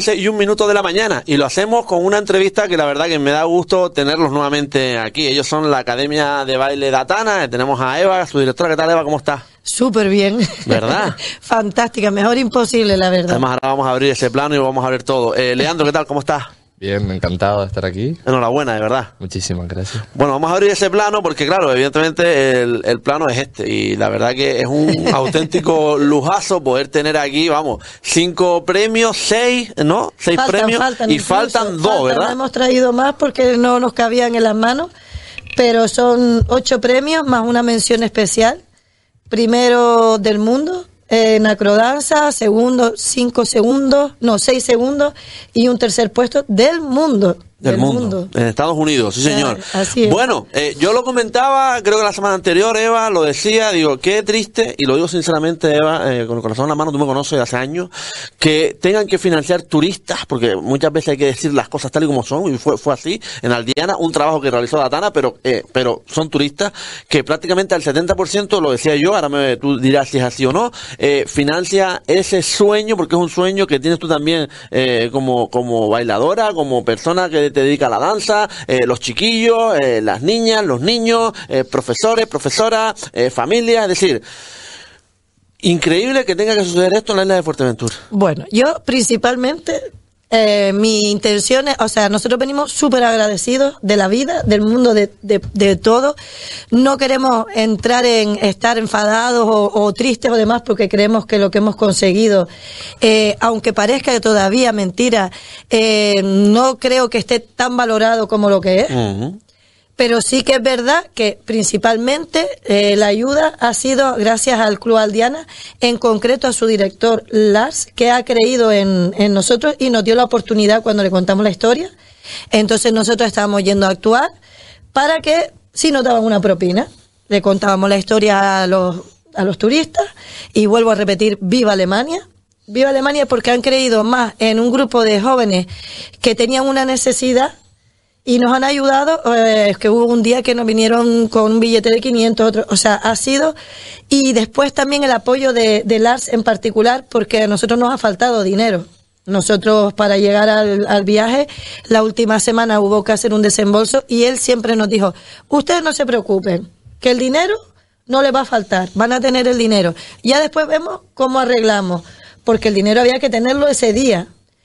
11:01 de la mañana y lo hacemos con una entrevista que la verdad que me da gusto tenerlos nuevamente aquí. Ellos son la Academia de Baile Datana. Tenemos a Eva, su directora. ¿Qué tal, Eva? ¿Cómo está? Súper bien. ¿Verdad? Fantástica, mejor imposible, la verdad. Además, ahora vamos a abrir ese plano y vamos a ver todo. Leandro, ¿qué tal? ¿Cómo estás? Bien, encantado de estar aquí. Enhorabuena, de verdad. Muchísimas gracias. Bueno, vamos a abrir ese plano porque, claro, evidentemente el plano es este. Y la verdad que es un auténtico lujazo poder tener aquí, vamos, 5 premios, 6, ¿no? 6 premios. Y faltan 2, ¿verdad? No hemos traído más porque no nos cabían en las manos, pero son 8 premios más una mención especial. Primero del mundo en acrodanza, segundo 6 segundos y un tercer puesto del mundo. Del mundo. En Estados Unidos, sí señor. Así es. Bueno, yo lo comentaba, creo que la semana anterior, Eva, lo decía, digo, qué triste, y lo digo sinceramente, Eva, con el corazón en la mano, tú me conoces de hace años, que tengan que financiar turistas, porque muchas veces hay que decir las cosas tal y como son, y fue así, en Aldiana, un trabajo que realizó Datana, pero son turistas que prácticamente al 70%, lo decía yo, ahora tú dirás si es así o no, financia ese sueño, porque es un sueño que tienes tú también como bailadora, como persona que te dedica a la danza, los chiquillos, las niñas, los niños, profesores, profesoras, familias, es decir, increíble que tenga que suceder esto en la isla de Fuerteventura. Bueno, yo principalmente, mi intención es, o sea, nosotros venimos súper agradecidos de la vida, del mundo, de todo. No queremos entrar en estar enfadados o tristes o demás porque creemos que lo que hemos conseguido, aunque parezca que todavía mentira, no creo que esté tan valorado como lo que es. Uh-huh. Pero sí que es verdad que principalmente la ayuda ha sido gracias al Club Aldiana, en concreto a su director Lars, que ha creído en nosotros y nos dio la oportunidad cuando le contamos la historia. Entonces nosotros estábamos yendo a actuar para que, si nos daban una propina, le contábamos la historia a los turistas y vuelvo a repetir, ¡viva Alemania! ¡Viva Alemania! Porque han creído más en un grupo de jóvenes que tenían una necesidad. Y nos han ayudado, que hubo un día que nos vinieron con un billete de 500, otro, o sea, ha sido, y después también el apoyo de Lars en particular, porque a nosotros nos ha faltado dinero. Nosotros para llegar al viaje, la última semana hubo que hacer un desembolso y él siempre nos dijo, ustedes no se preocupen, que el dinero no les va a faltar, van a tener el dinero. Ya después vemos cómo arreglamos, porque el dinero había que tenerlo ese día.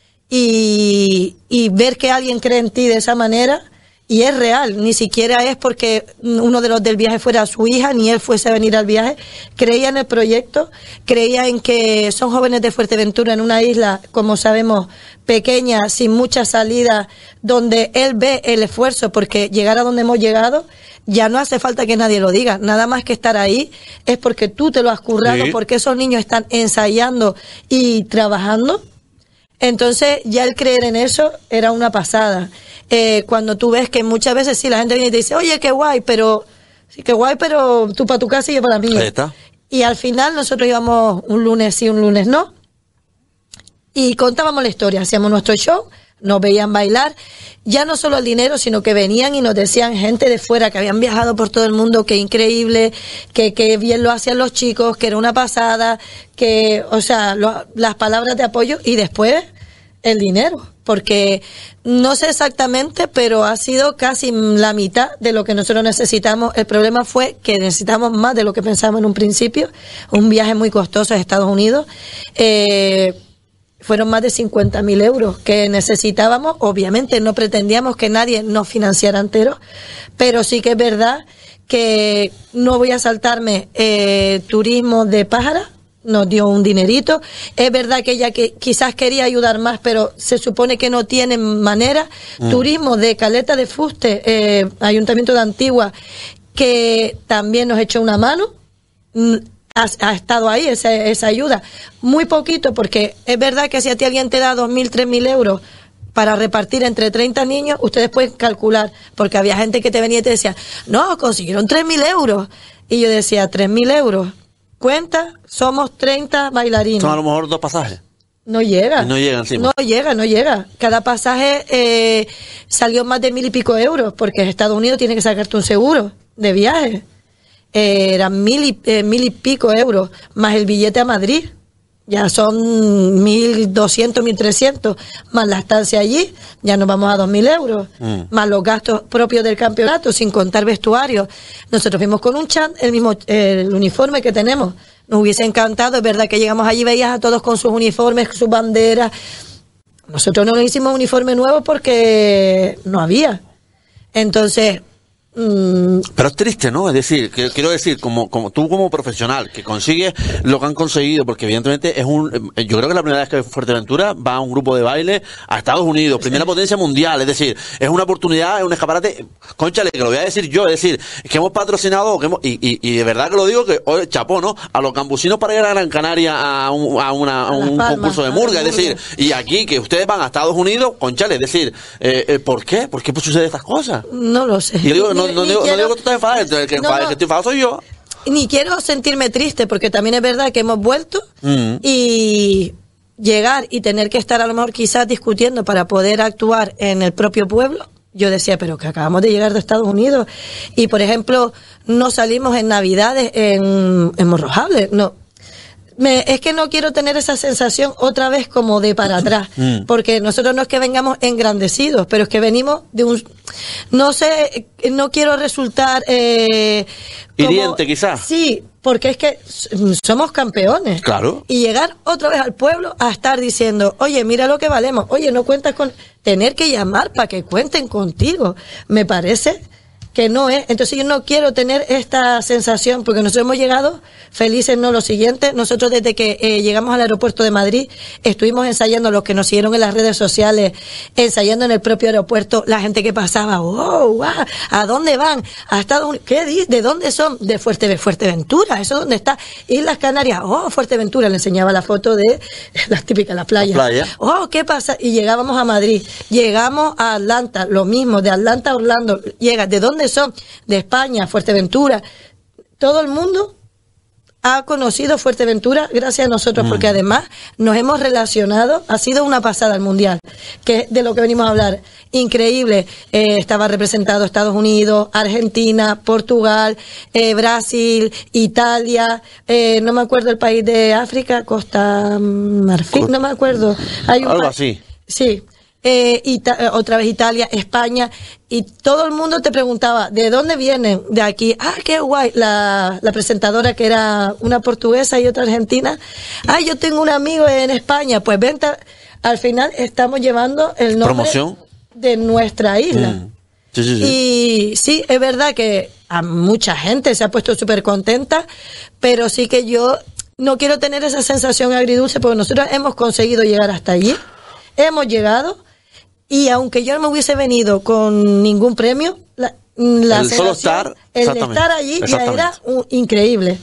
Y ver que alguien cree en ti de esa manera, y es real, ni siquiera es porque uno de los del viaje fuera su hija, ni él fuese a venir al viaje, creía en el proyecto, creía en que son jóvenes de Fuerteventura en una isla, como sabemos, pequeña, sin mucha salida, donde él ve el esfuerzo, porque llegar a donde hemos llegado, ya no hace falta que nadie lo diga, nada más que estar ahí, es porque tú te lo has currado, sí. Porque esos niños están ensayando y trabajando. Entonces ya el creer en eso era una pasada. Cuando tú ves que muchas veces sí la gente viene y te dice, oye, qué guay, pero tú para tu casa y yo para la mía. Ahí está. Y al final nosotros íbamos un lunes sí, un lunes no, y contábamos la historia, hacíamos nuestro show, nos veían bailar, ya no solo el dinero, sino que venían y nos decían gente de fuera que habían viajado por todo el mundo, que increíble, que bien lo hacían los chicos, que era una pasada, que, o sea, las palabras de apoyo y después el dinero, porque no sé exactamente, pero ha sido casi la mitad de lo que nosotros necesitamos. El problema fue que necesitamos más de lo que pensábamos en un principio, un viaje muy costoso a Estados Unidos, fueron más de 50.000 euros que necesitábamos. Obviamente no pretendíamos que nadie nos financiara entero, pero sí que es verdad que no voy a saltarme turismo de Pájara, nos dio un dinerito. Es verdad que ella que quizás quería ayudar más, pero se supone que no tiene manera. Turismo de Caleta de Fuste, Ayuntamiento de Antigua, que también nos echó una mano. Ha estado ahí esa ayuda, muy poquito, porque es verdad que si a ti alguien te da 2.000, 3.000 euros para repartir entre 30 niños, ustedes pueden calcular, porque había gente que te venía y te decía, no, consiguieron 3.000 euros, y yo decía, 3.000 euros, cuenta, somos 30 bailarines. Son a lo mejor 2 pasajes. No llega. Y no llega encima. No llega. Cada pasaje salió más de 1.000 y pico euros, porque Estados Unidos tiene que sacarte un seguro de viaje. Eran 1.000 y pico euros, más el billete a Madrid, ya son 1.200, 1.300, más la estancia allí, ya nos vamos a 2.000 euros, más los gastos propios del campeonato, sin contar vestuario. Nosotros fuimos con un chan, el uniforme que tenemos. Nos hubiese encantado, es verdad que llegamos allí, veías a todos con sus uniformes, sus banderas. Nosotros no nos hicimos uniforme nuevo porque no había. Entonces... Pero es triste, ¿no? Es decir, quiero decir, como tú como profesional, que consigues lo que han conseguido, porque evidentemente yo creo que es la primera vez que Fuerteventura va a un grupo de baile a Estados Unidos, primera potencia mundial, es decir, es una oportunidad, es un escaparate, cónchale, que lo voy a decir yo, es decir, que hemos patrocinado, y de verdad que lo digo, que hoy chapó, ¿no? A los cambusinos para ir a Gran Canaria a un concurso de murga, es decir, y aquí que ustedes van a Estados Unidos, cónchale, es decir, ¿por qué? ¿Por qué sucede estas cosas? No lo sé. Y yo digo, no digo que tú estás enfadado, el que estoy enfadado soy yo. Ni quiero sentirme triste, porque también es verdad que hemos vuelto y llegar y tener que estar a lo mejor quizás discutiendo para poder actuar en el propio pueblo. Yo decía, pero que acabamos de llegar de Estados Unidos y, por ejemplo, no salimos en Navidades en Morrojable, no. Es que no quiero tener esa sensación otra vez como de para atrás, porque nosotros no es que vengamos engrandecidos, pero es que venimos de un... No sé, no quiero resultar... hiriente, quizás. Sí, porque es que somos campeones. Claro. Y llegar otra vez al pueblo a estar diciendo, oye, mira lo que valemos, oye, no cuentas con... Tener que llamar para que cuenten contigo, me parece... que no es, entonces yo no quiero tener esta sensación, porque nosotros hemos llegado felices, no lo siguiente, nosotros desde que llegamos al aeropuerto de Madrid, estuvimos ensayando, los que nos siguieron en las redes sociales, ensayando en el propio aeropuerto, la gente que pasaba, wow, ¿a dónde van? ¿A Estados Unidos? ¿Qué dices? ¿De dónde son? De Fuerteventura, ¿eso dónde está? Islas Canarias, Fuerteventura, le enseñaba la foto de las típicas, las playas. ¿Qué pasa? Y llegábamos a Madrid, llegamos a Atlanta, lo mismo, de Atlanta a Orlando, llega, ¿de dónde son? De España, Fuerteventura. Todo el mundo ha conocido Fuerteventura gracias a nosotros, porque además nos hemos relacionado, ha sido una pasada el Mundial, que es de lo que venimos a hablar, increíble. Estaba representado Estados Unidos, Argentina, Portugal, Brasil, Italia, no me acuerdo el país de África, Costa Marfil, no me acuerdo. Hay un algo así. Sí. Otra vez Italia, España, y todo el mundo te preguntaba, ¿de dónde vienen? De aquí. Qué guay. La presentadora, que era una portuguesa y otra argentina. Yo tengo un amigo en España. Pues vente. Al final estamos llevando el nombre ¿promoción? De nuestra isla. Sí. Y sí, es verdad que a mucha gente se ha puesto súper contenta, pero sí que yo no quiero tener esa sensación agridulce, porque nosotros hemos conseguido llegar hasta allí. Hemos llegado. Y aunque yo no me hubiese venido con ningún premio, el solo estar, el de estar allí ya era increíble.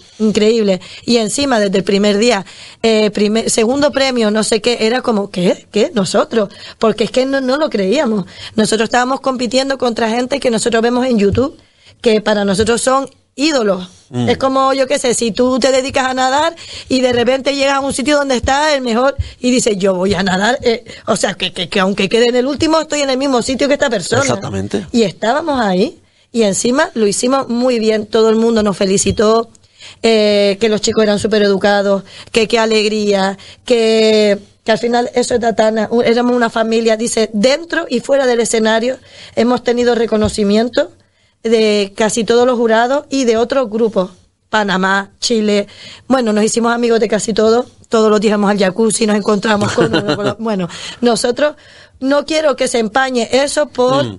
Y encima, desde el primer día, segundo premio, no sé qué, era como, ¿qué? Nosotros, porque es que no lo creíamos. Nosotros estábamos compitiendo contra gente que nosotros vemos en YouTube, que para nosotros son ídolos. Es como, yo qué sé, si tú te dedicas a nadar y de repente llegas a un sitio donde está el mejor y dices, yo voy a nadar, o sea, que aunque quede en el último, estoy en el mismo sitio que esta persona. Exactamente. Y estábamos ahí, y encima lo hicimos muy bien, todo el mundo nos felicitó, que los chicos eran súper educados, que qué alegría, que al final eso es Tatana, éramos una familia, dice, dentro y fuera del escenario hemos tenido reconocimiento de casi todos los jurados y de otros grupos, Panamá, Chile, bueno, nos hicimos amigos de casi todos los días vamos al jacuzzi, nos encontramos con uno, bueno, nosotros no quiero que se empañe eso por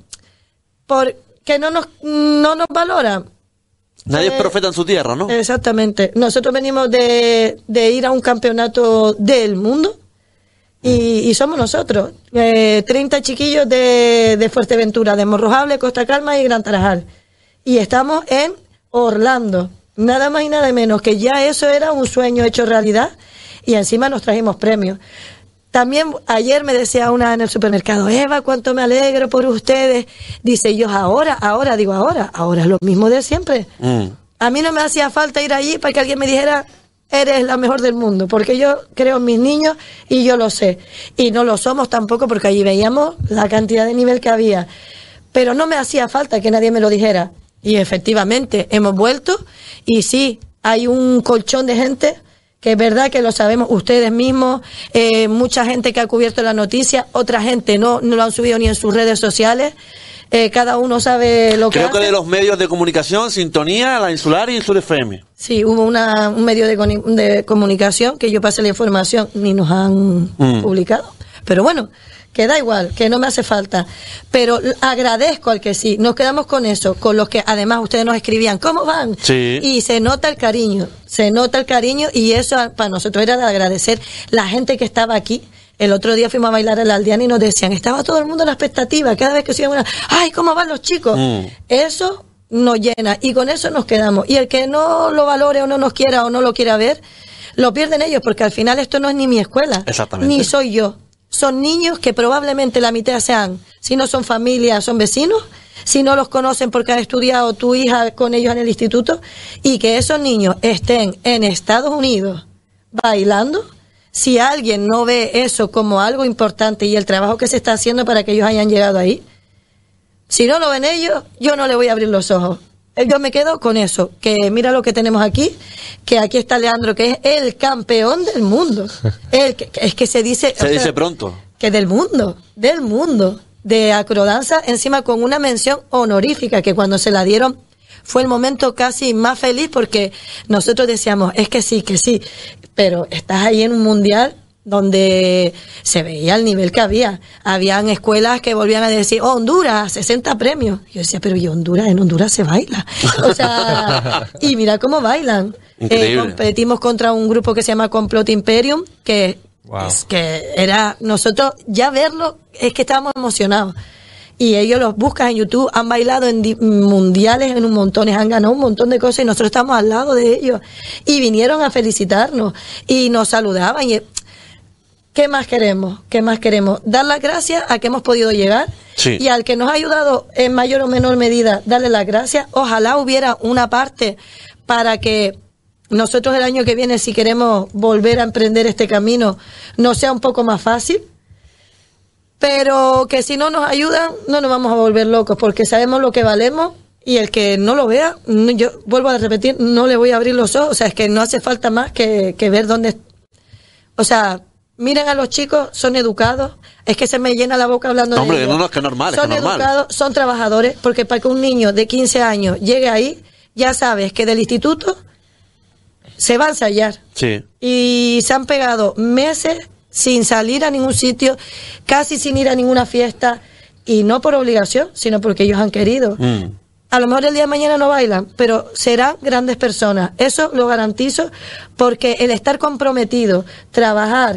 que no nos valoran. Nadie es profeta en su tierra, ¿no? Exactamente, nosotros venimos de ir a un campeonato del mundo. Y somos nosotros, 30 chiquillos de Fuerteventura, de Morrojable, Costa Calma y Gran Tarajal. Y estamos en Orlando, nada más y nada menos, que ya eso era un sueño hecho realidad, y encima nos trajimos premios. También ayer me decía una en el supermercado, Eva, cuánto me alegro por ustedes. Dice, yo ahora es lo mismo de siempre. A mí no me hacía falta ir allí para que alguien me dijera, eres la mejor del mundo, porque yo creo en mis niños y yo lo sé. Y no lo somos tampoco, porque allí veíamos la cantidad de nivel que había. Pero no me hacía falta que nadie me lo dijera. Y efectivamente, hemos vuelto y sí, hay un colchón de gente que es verdad que lo sabemos ustedes mismos, mucha gente que ha cubierto la noticia, otra gente no lo han subido ni en sus redes sociales. Cada uno sabe lo que hace. Creo que de los medios de comunicación, Sintonía, La Insular y Sur FM. Sí, hubo un medio de comunicación que yo pasé la información, ni nos han publicado. Pero bueno, que da igual, que no me hace falta. Pero agradezco al que sí. Nos quedamos con eso, con los que además ustedes nos escribían, ¿cómo van? Sí. Y se nota el cariño y eso para nosotros era de agradecer la gente que estaba aquí. El otro día fuimos a bailar a la Aldeana y nos decían, estaba todo el mundo en la expectativa, cada vez que se iba una, ¡ay, cómo van los chicos! Eso nos llena y con eso nos quedamos. Y el que no lo valore o no nos quiera o no lo quiera ver, lo pierden ellos, porque al final esto no es ni mi escuela, ni soy yo. Son niños que probablemente la mitad sean, si no son familias, son vecinos, si no los conocen porque han estudiado tu hija con ellos en el instituto, y que esos niños estén en Estados Unidos bailando. Si alguien no ve eso como algo importante y el trabajo que se está haciendo para que ellos hayan llegado ahí, si no lo ven ellos, yo no le voy a abrir los ojos. Yo me quedo con eso, que mira lo que tenemos aquí, que aquí está Leandro, que es el campeón del mundo. Es que se dice... Se dice pronto. Que del mundo, de acrodanza, encima con una mención honorífica, que cuando se la dieron fue el momento casi más feliz, porque nosotros decíamos, es que sí, pero estás ahí en un mundial donde se veía el nivel que había. Habían escuelas que volvían a decir, oh, Honduras, 60 premios. Yo decía, pero ¿y Honduras? En Honduras se baila. O sea, y mira cómo bailan. Competimos contra un grupo que se llama Complot Imperium, que es que era, nosotros ya verlo, es que estábamos emocionados. Y ellos los buscan en YouTube, han bailado en mundiales en un montón, han ganado un montón de cosas y nosotros estamos al lado de ellos. Y vinieron a felicitarnos y nos saludaban. Y ¿qué más queremos? Dar las gracias a que hemos podido llegar, y al que nos ha ayudado en mayor o menor medida, darle las gracias. Ojalá hubiera una parte para que nosotros el año que viene, si queremos volver a emprender este camino, no sea un poco más fácil. Pero que si no nos ayudan, no nos vamos a volver locos, porque sabemos lo que valemos, y el que no lo vea, yo vuelvo a repetir, no le voy a abrir los ojos. O sea, es que no hace falta más que ver dónde... O sea, miren a los chicos, son educados, es que se me llena la boca hablando de ellos. No, es que es normal, son educados, son trabajadores, porque para que un niño de 15 años llegue ahí, ya sabes que del instituto se va a ensayar. Sí. Y se han pegado meses sin salir a ningún sitio, casi sin ir a ninguna fiesta, y no por obligación, sino porque ellos han querido. A lo mejor el día de mañana no bailan, pero serán grandes personas. Eso lo garantizo, porque el estar comprometido, trabajar,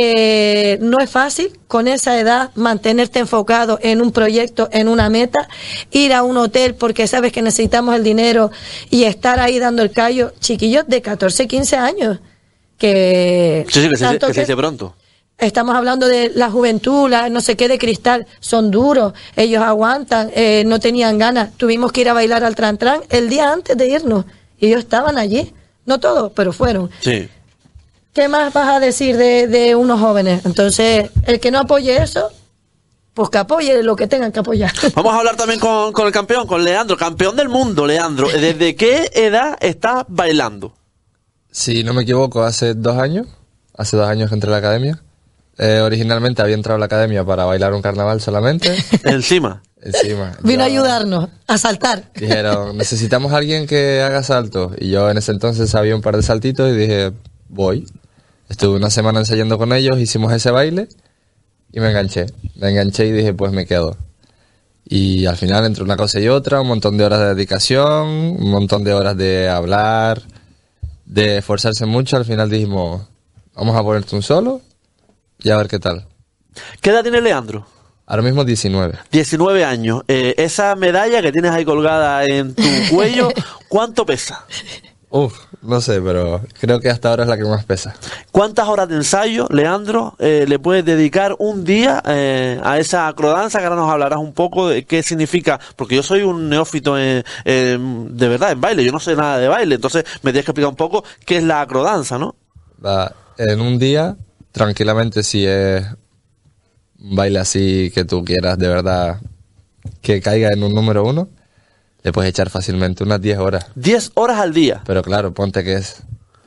no es fácil con esa edad, mantenerte enfocado en un proyecto, en una meta, ir a un hotel porque sabes que necesitamos el dinero y estar ahí dando el callo. Chiquillos de 14, 15 años. Que se dice pronto. Estamos hablando de la juventud, la no sé qué de cristal, son duros, ellos aguantan, no tenían ganas. Tuvimos que ir a bailar al Tran Tran el día antes de irnos, y ellos estaban allí, no todos, pero fueron. Sí. ¿Qué más vas a decir de unos jóvenes? Entonces, el que no apoye eso, pues que apoye lo que tengan que apoyar. Vamos a hablar también con el campeón, con Leandro, campeón del mundo. Leandro, ¿desde qué edad estás bailando? Si no me equivoco, hace 2 años que entré a la academia. Originalmente había entrado a la academia para bailar un carnaval solamente. Encima. Vino a ayudarnos, a saltar. Dijeron, necesitamos a alguien que haga saltos. Y yo en ese entonces sabía un par de saltitos y dije, voy. Estuve una semana ensayando con ellos, hicimos ese baile y me enganché. Y dije, pues me quedo. Y al final, entre una cosa y otra, un montón de horas de dedicación, un montón de horas de hablar, de esforzarse mucho. Al final dijimos, vamos a ponerte un solo y a ver qué tal. ¿Qué edad tiene Leandro? Ahora mismo 19. 19 años. Esa medalla que tienes ahí colgada en tu cuello, ¿cuánto pesa? No sé, pero creo que hasta ahora es la que más pesa. ¿Cuántas horas de ensayo, Leandro, le puedes dedicar un día a esa acrodanza? Que ahora nos hablarás un poco de qué significa, porque yo soy un neófito de verdad en baile, yo no sé nada de baile, entonces me tienes que explicar un poco qué es la acrodanza, ¿no? En un día, tranquilamente, si es un baile así que tú quieras de verdad que caiga en un número 1, le puedes echar fácilmente unas 10 horas. 10 horas al día. Pero claro, ponte que es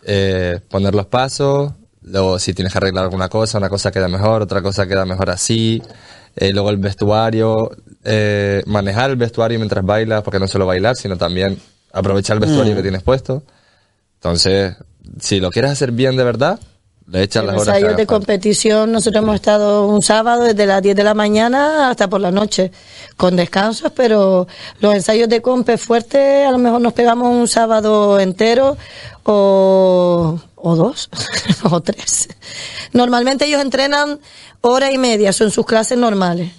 poner los pasos, luego si tienes que arreglar alguna cosa, una cosa queda mejor, otra cosa queda mejor así, luego el vestuario, manejar el vestuario mientras bailas, porque no solo bailar, sino también aprovechar el vestuario que tienes puesto. Entonces, si lo quieres hacer bien de verdad, le echas las horas. En ensayos de competición, nosotros hemos estado un sábado desde las 10 de la mañana hasta por la noche, con descansos, pero los ensayos de compe fuertes, a lo mejor nos pegamos un sábado entero o 2 o 3. Normalmente ellos entrenan hora y media, son sus clases normales.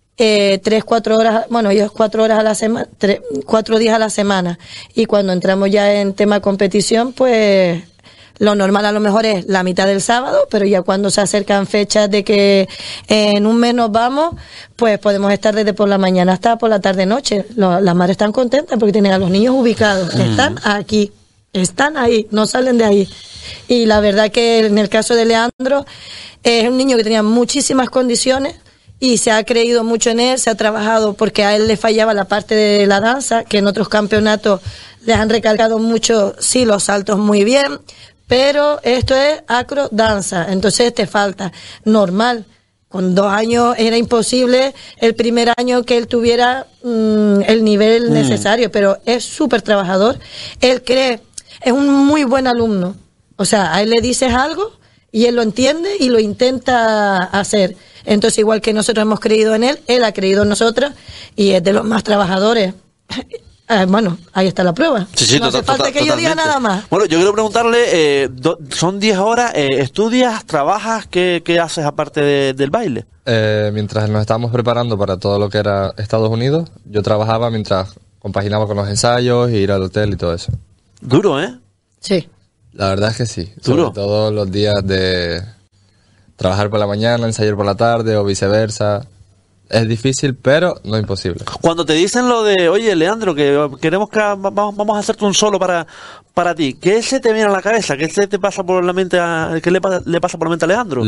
3-4 horas, bueno, ellos 4 horas a la semana, 4 días a la semana. Y cuando entramos ya en tema competición, pues lo normal a lo mejor es la mitad del sábado, pero ya cuando se acercan fechas de que en un mes nos vamos, pues podemos estar desde por la mañana hasta por la tarde-noche. Las madres están contentas porque tienen a los niños ubicados, están aquí, están ahí, no salen de ahí. Y la verdad que en el caso de Leandro, es un niño que tenía muchísimas condiciones, y se ha creído mucho en él, se ha trabajado, porque a él le fallaba la parte de la danza, que en otros campeonatos les han recalcado mucho, sí, los saltos muy bien, pero esto es acro danza, entonces te falta. Normal, con 2 años era imposible el primer año que él tuviera el nivel necesario, pero es súper trabajador. Él cree, es un muy buen alumno, o sea, a él le dices algo y él lo entiende y lo intenta hacer. Entonces, igual que nosotros hemos creído en él, él ha creído en nosotros y es de los más trabajadores. Bueno, ahí está la prueba. Sí, no hace falta que yo diga nada más. Bueno, yo quiero preguntarle, son 10 horas, ¿estudias, trabajas? ¿Qué haces aparte del baile? Mientras nos estábamos preparando para todo lo que era Estados Unidos, yo trabajaba mientras compaginaba con los ensayos, ir al hotel y todo eso. Duro, ¿eh? Sí. La verdad es que sí. Duro. Sobre todo los días de trabajar por la mañana, ensayar por la tarde o viceversa. Es difícil, pero no imposible. Cuando te dicen lo de, oye, Leandro, que queremos que vamos a hacerte un solo para ti, ¿qué se te viene a la cabeza? ¿Qué se te pasa por la mente qué le pasa por la mente a Leandro?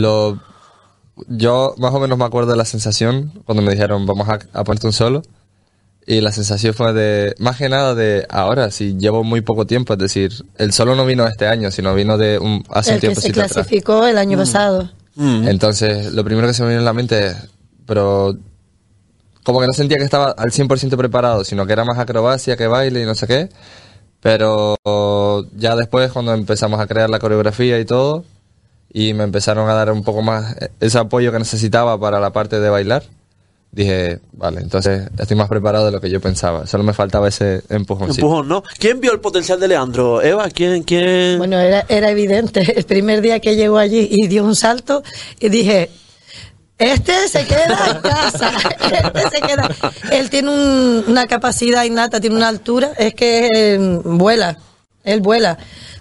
Yo más o menos me acuerdo de la sensación cuando me dijeron, vamos a ponerte un solo. Y la sensación fue de, más que nada de ahora, si llevo muy poco tiempo, es decir, el solo no vino este año, sino vino de hace un tiempo. El que se clasificó el año pasado. Entonces, lo primero que se me vino en la mente es, pero como que no sentía que estaba al 100% preparado, sino que era más acrobacia que baile y no sé qué. Pero ya después, cuando empezamos a crear la coreografía y todo, y me empezaron a dar un poco más ese apoyo que necesitaba para la parte de bailar, dije, vale, entonces estoy más preparado de lo que yo pensaba. Solo me faltaba ese empujoncito. Empujón, ¿no? ¿Quién vio el potencial de Leandro? Eva, ¿quién? Bueno, era evidente. El primer día que llegó allí y dio un salto, y dije, este se queda en casa. Este se queda. Él tiene una capacidad innata, tiene una altura, es que vuela. Él vuela.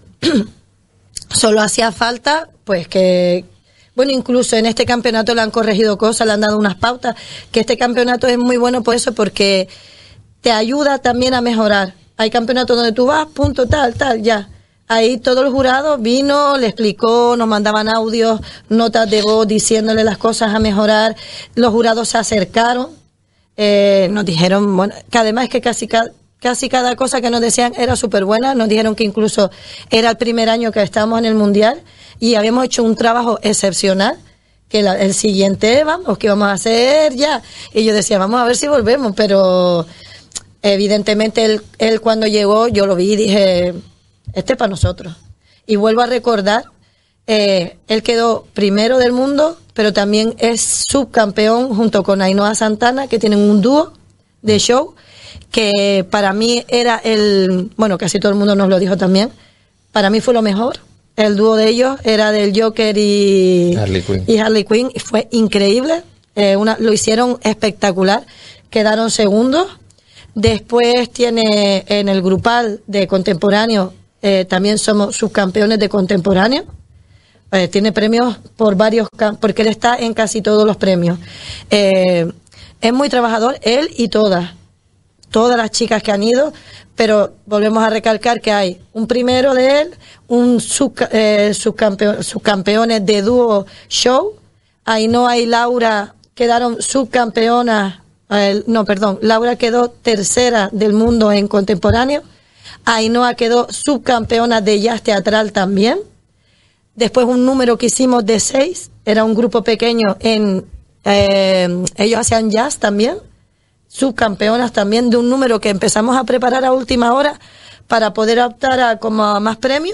Solo hacía falta, pues que... Bueno, incluso en este campeonato le han corregido cosas, le han dado unas pautas, que este campeonato es muy bueno por eso, porque te ayuda también a mejorar. Hay campeonatos donde tú vas, punto, tal, ya. Ahí todo el jurado vino, le explicó, nos mandaban audios, notas de voz diciéndole las cosas a mejorar. Los jurados se acercaron, nos dijeron, bueno, que además que casi cada cosa que nos decían era súper buena. Nos dijeron que incluso era el primer año que estábamos en el Mundial y habíamos hecho un trabajo excepcional, que el siguiente, vamos, que vamos a hacer ya. Y yo decía, vamos a ver si volvemos, pero evidentemente él cuando llegó, yo lo vi y dije, este es para nosotros. Y vuelvo a recordar, él quedó primero del mundo, pero también es subcampeón junto con Ainhoa Santana, que tienen un dúo de show, que para mí era bueno, casi todo el mundo nos lo dijo también, para mí fue lo mejor. El dúo de ellos era del Joker y Harley Quinn, y fue increíble. Lo hicieron espectacular, quedaron segundos. Después tiene en el grupal de contemporáneo, también somos subcampeones de contemporáneo. Tiene premios por varios, porque él está en casi todos los premios. Es muy trabajador, él y todas las chicas que han ido, pero volvemos a recalcar que hay un primero de él, un subcampeones de dúo show. Ainhoa y Laura quedaron subcampeonas, Laura quedó tercera del mundo en contemporáneo. Ainhoa quedó subcampeona de jazz teatral también. Después un número que hicimos de 6, era un grupo pequeño ellos hacían jazz también, subcampeonas también de un número que empezamos a preparar a última hora para poder optar a más premios.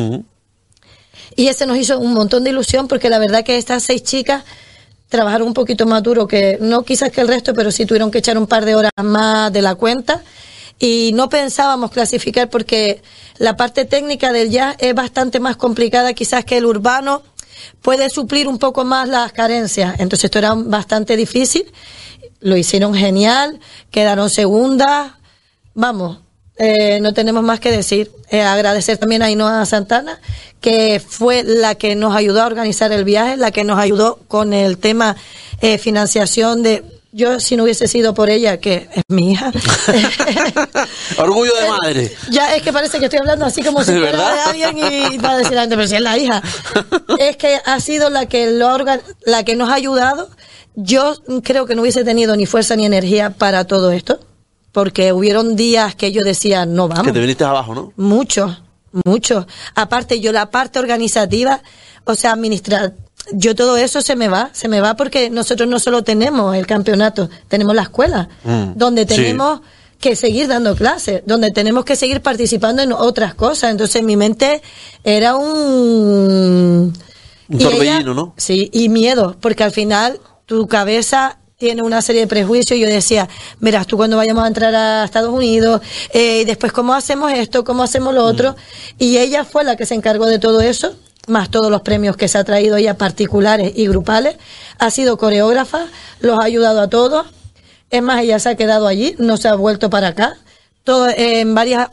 Y ese nos hizo un montón de ilusión porque la verdad que estas 6 chicas trabajaron un poquito más duro que, no quizás que el resto, pero sí tuvieron que echar un par de horas más de la cuenta. Y no pensábamos clasificar porque la parte técnica del jazz es bastante más complicada quizás que el urbano, puede suplir un poco más las carencias. Entonces esto era bastante difícil, lo hicieron genial, quedaron segundas, vamos, no tenemos más que decir. Agradecer también a Ainhoa Santana, que fue la que nos ayudó a organizar el viaje, la que nos ayudó con el tema financiación de... Yo, si no hubiese sido por ella, que es mi hija. Orgullo de madre. Ya es que parece que estoy hablando así como si fuera de alguien y va a decir la gente, pero si es la hija. Es que ha sido la que nos ha ayudado. Yo creo que no hubiese tenido ni fuerza ni energía para todo esto, porque hubieron días que yo decía, no vamos. Que te viniste abajo, ¿no? Muchos. Aparte, yo la parte organizativa, o sea, yo todo eso se me va porque nosotros no solo tenemos el campeonato, tenemos la escuela, donde tenemos que seguir dando clases, donde tenemos que seguir participando en otras cosas. Entonces mi mente era un torbellino, ¿no? Sí, y miedo, porque al final tu cabeza tiene una serie de prejuicios. Yo decía, verás, tú cuando vayamos a entrar a Estados Unidos, y después cómo hacemos esto, cómo hacemos lo otro, y ella fue la que se encargó de todo eso, más todos los premios que se ha traído ella particulares y grupales. Ha sido coreógrafa, los ha ayudado a todos. Es más, ella se ha quedado allí, no se ha vuelto para acá. Todo, en varias,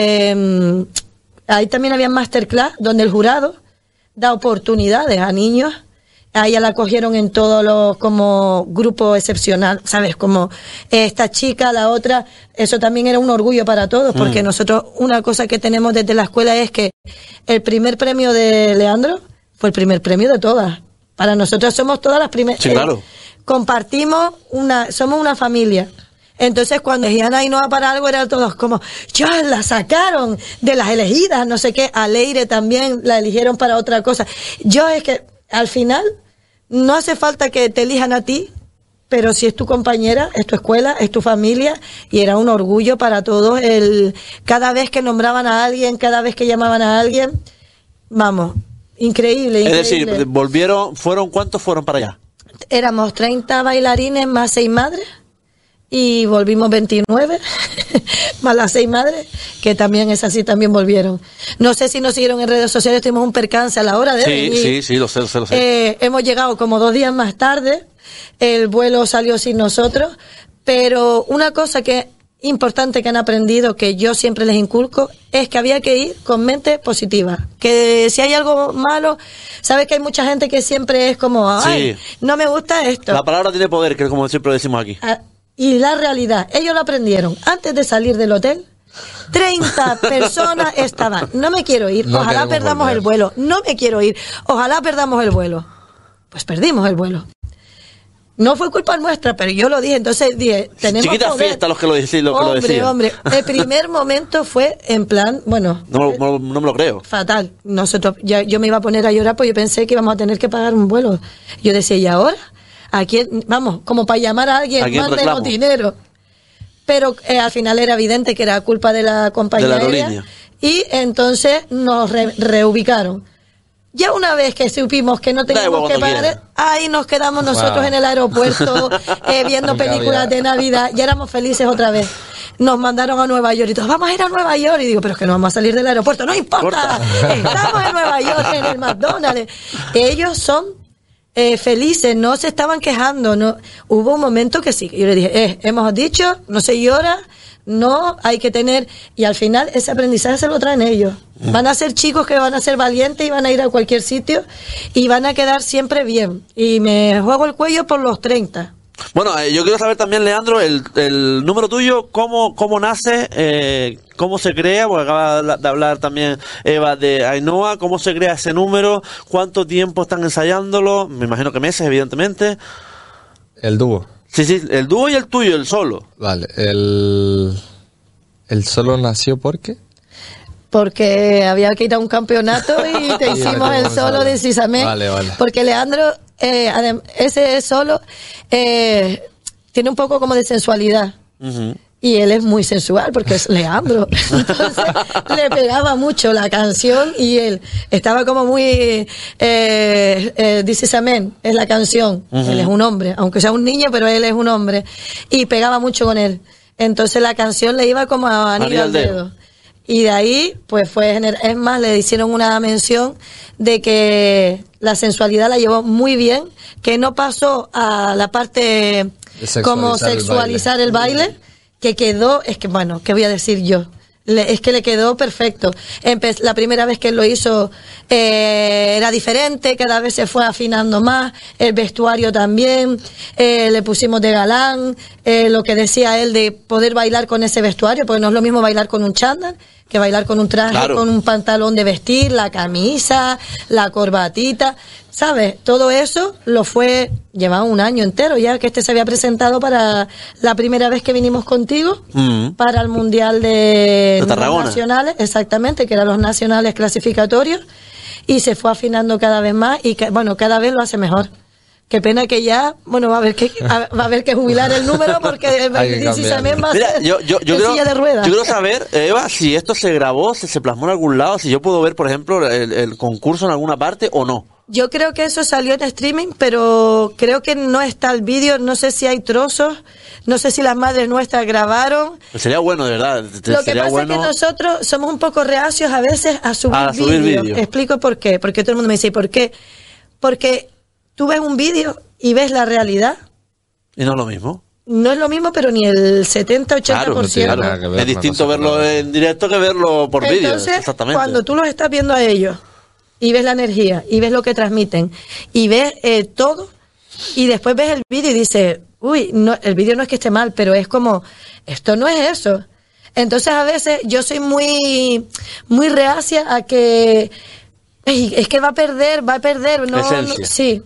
ahí también había masterclass donde el jurado da oportunidades a niños. A ella la cogieron en todos los, como grupo excepcional, ¿sabes? Como esta chica, la otra, eso también era un orgullo para todos, porque nosotros, una cosa que tenemos desde la escuela es que el primer premio de Leandro fue el primer premio de todas. Para nosotros somos todas las primeras. Sí, claro. Compartimos somos una familia. Entonces cuando decían Ainhoa para algo eran todos como, ya la sacaron de las elegidas, no sé qué. A Leire también la eligieron para otra cosa. Yo es que al final no hace falta que te elijan a ti, pero si es tu compañera, es tu escuela, es tu familia, y era un orgullo para todos cada vez que nombraban a alguien, cada vez que llamaban a alguien, vamos, increíble. Es decir, ¿cuántos fueron para allá? Éramos 30 bailarines más 6 madres. Y volvimos 29, más las 6 madres, que también esas sí también volvieron. No sé si nos siguieron en redes sociales, tuvimos un percance a la hora de venir. Sí, lo sé. Hemos llegado como 2 días más tarde, el vuelo salió sin nosotros, pero una cosa que importante que han aprendido, que yo siempre les inculco, es que había que ir con mente positiva. Que si hay algo malo, sabes que hay mucha gente que siempre es como, ay, no me gusta esto. La palabra tiene poder, que es como siempre decimos aquí. Y la realidad, ellos lo aprendieron. Antes de salir del hotel, 30 personas estaban. No me quiero ir, ojalá perdamos el vuelo. No me quiero ir, ojalá perdamos el vuelo. Pues perdimos el vuelo. No fue culpa nuestra, pero yo lo dije. Entonces dije, tenemos chiquita poder. Fiesta los que lo decían. Hombre, el primer momento fue en plan, bueno, no me lo creo. Fatal. Nosotros, yo me iba a poner a llorar porque yo pensé que íbamos a tener que pagar un vuelo. Yo decía, ¿y ahora? Aquí, vamos, como para llamar a alguien, mándenos dinero. Pero al final era evidente que era culpa de la compañía aérea. Y entonces nos reubicaron. Ya una vez que supimos que no teníamos que pagar, ahí nos quedamos nosotros en el aeropuerto viendo películas de Navidad. Ya éramos felices otra vez. Nos mandaron a Nueva York y todos, vamos a ir a Nueva York. Y digo, pero es que no vamos a salir del aeropuerto. No importa, estamos en Nueva York, en el McDonald's. Ellos son felices, no se estaban quejando. No, hubo un momento que sí, yo le dije, hemos dicho, no se llora, no hay que tener, y al final ese aprendizaje se lo traen ellos. Van a ser chicos que van a ser valientes y van a ir a cualquier sitio y van a quedar siempre bien. Y me juego el cuello por los 30. Bueno, yo quiero saber también, Leandro, el número tuyo, cómo nace, cómo se crea, porque acaba de hablar también Eva de Ainhoa, cómo se crea ese número, cuánto tiempo están ensayándolo, me imagino que meses, evidentemente. El dúo. Sí, el dúo y el tuyo, el solo. Vale, el solo nació porque... porque había que ir a un campeonato y te hicimos el solo de Sisamé. Vale. Porque Leandro, ese solo, tiene un poco como de sensualidad. Ujú. Y él es muy sensual porque es Leandro. Entonces le pegaba mucho la canción y él estaba como muy... This is a man, es la canción. Él es un hombre, aunque sea un niño, pero él es un hombre. Y pegaba mucho con él. Entonces la canción le iba como a anillo al dedo. Y de ahí, pues es más, le hicieron una mención de que la sensualidad la llevó muy bien, que no pasó a la parte como sexualizar el baile, que quedó, es que bueno, ¿qué voy a decir yo? Es que le quedó perfecto. La primera vez que él lo hizo era diferente, cada vez se fue afinando más, el vestuario también, le pusimos de galán, lo que decía él de poder bailar con ese vestuario, porque no es lo mismo bailar con un chándal que bailar con un traje, claro, con un pantalón de vestir, la camisa, la corbatita, ¿sabes? Todo eso llevaba un año entero ya que se había presentado para la primera vez que vinimos contigo, para el Mundial de Tarragona. Nacionales, exactamente, que eran los nacionales clasificatorios, y se fue afinando cada vez más y cada vez lo hace mejor. Qué pena que ya, va a haber que jubilar el número porque el 16 también va a ser yo silla de ruedas. Yo quiero saber, Eva, si esto se grabó, si se plasmó en algún lado, si yo puedo ver, por ejemplo, el concurso en alguna parte o no. Yo creo que eso salió en streaming, pero creo que no está el vídeo, no sé si hay trozos, no sé si las madres nuestras grabaron. Pues sería bueno, de verdad. Lo que pasa es que nosotros somos un poco reacios a veces a subir vídeos. Explico por qué, porque todo el mundo me dice, ¿y por qué? Porque tú ves un vídeo y ves la realidad. Y no es lo mismo. No es lo mismo, pero ni el 70-80%. Claro, no tiene nada que ver, es distinto verlo en directo que verlo por vídeo. Entonces, exactamente. Cuando tú los estás viendo a ellos y ves la energía y ves lo que transmiten y ves todo y después ves el vídeo y dices, uy, no, el vídeo no es que esté mal, pero es como, esto no es eso. Entonces a veces yo soy muy reacia a que es que va a perder, no, sí.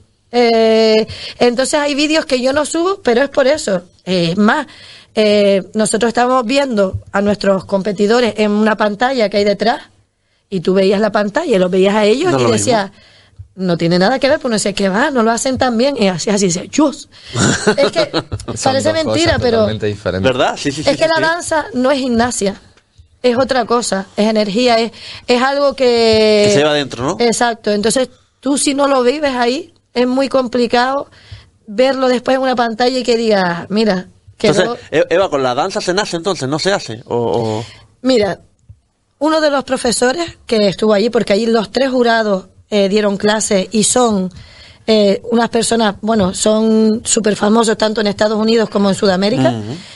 Entonces hay vídeos que yo no subo, pero es por eso. Es más, nosotros estamos viendo a nuestros competidores en una pantalla que hay detrás y tú veías la pantalla y los veías a ellos y decías, no tiene nada que ver, pues no sé qué va, no lo hacen tan bien. Y así dice, ¡chus! Es que parece mentira, pero ¿verdad? Sí, es que la danza no es gimnasia. Es otra cosa, es energía, es algo que se va adentro, ¿no? Exacto, entonces tú si no lo vives ahí, es muy complicado verlo después en una pantalla y que digas, mira... Entonces, Eva, ¿con la danza se nace entonces? ¿No se hace? Mira, uno de los profesores que estuvo allí, porque allí los 3 jurados dieron clases y son unas personas, son súper famosos tanto en Estados Unidos como en Sudamérica.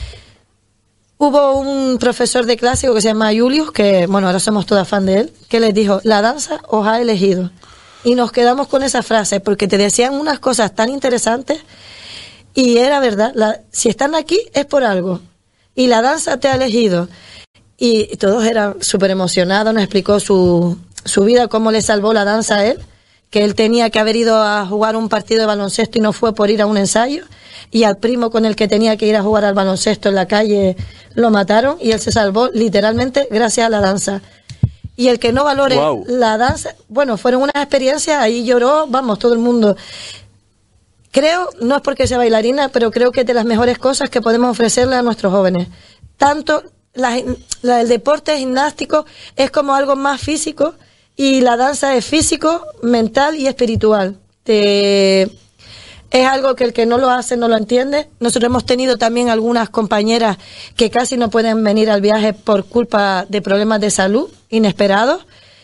Hubo un profesor de clásico que se llama Julius, que ahora somos todas fan de él, que les dijo, la danza os ha elegido. Y nos quedamos con esa frase, porque te decían unas cosas tan interesantes, y era verdad, si están aquí es por algo, y la danza te ha elegido. Y todos eran súper emocionados, nos explicó su vida, cómo le salvó la danza a él, que él tenía que haber ido a jugar un partido de baloncesto y no fue por ir a un ensayo, y al primo con el que tenía que ir a jugar al baloncesto en la calle lo mataron, y él se salvó literalmente gracias a la danza. Y el que no valore la danza, fueron unas experiencias, ahí lloró, todo el mundo. Creo, no es porque sea bailarina, pero creo que es de las mejores cosas que podemos ofrecerle a nuestros jóvenes. Tanto el deporte gimnástico es como algo más físico, y la danza es físico, mental y espiritual. Es algo que el que no lo hace no lo entiende. Nosotros hemos tenido también algunas compañeras que casi no pueden venir al viaje por culpa de problemas de salud inesperados.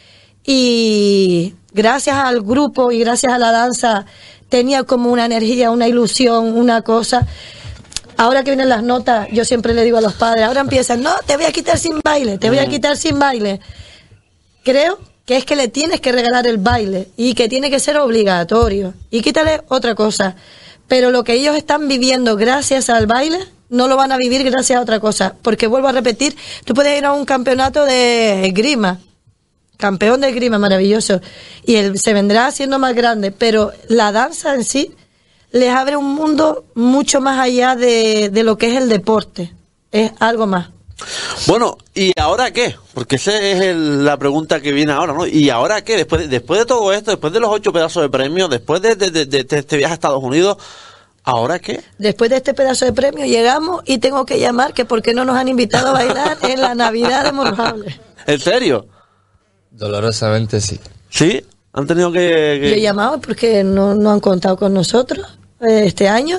Y gracias al grupo y gracias a la danza tenía como una energía, una ilusión, una cosa. Ahora que vienen las notas, yo siempre le digo a los padres, ahora empiezan, no, te voy a quitar sin baile, te voy a quitar sin baile. Creo que es que le tienes que regalar el baile y que tiene que ser obligatorio. Y quítale otra cosa. Pero lo que ellos están viviendo gracias al baile, no lo van a vivir gracias a otra cosa. Porque vuelvo a repetir, tú puedes ir a un campeonato de esgrima, campeón de esgrima, maravilloso, y él se vendrá siendo más grande, pero la danza en sí les abre un mundo mucho más allá de lo que es el deporte. Es algo más. Bueno, ¿y ahora qué? Porque esa es la pregunta que viene ahora, ¿no? ¿Y ahora qué? Después de todo esto, después de los 8 pedazos de premio, después de este viaje a Estados Unidos, ¿ahora qué? Después de este pedazo de premio llegamos y tengo que llamar que por qué no nos han invitado a bailar en la Navidad de Morrojable. ¿En serio? Dolorosamente sí. ¿Sí? ¿Han tenido que...? Yo he llamado porque no han contado con nosotros este año.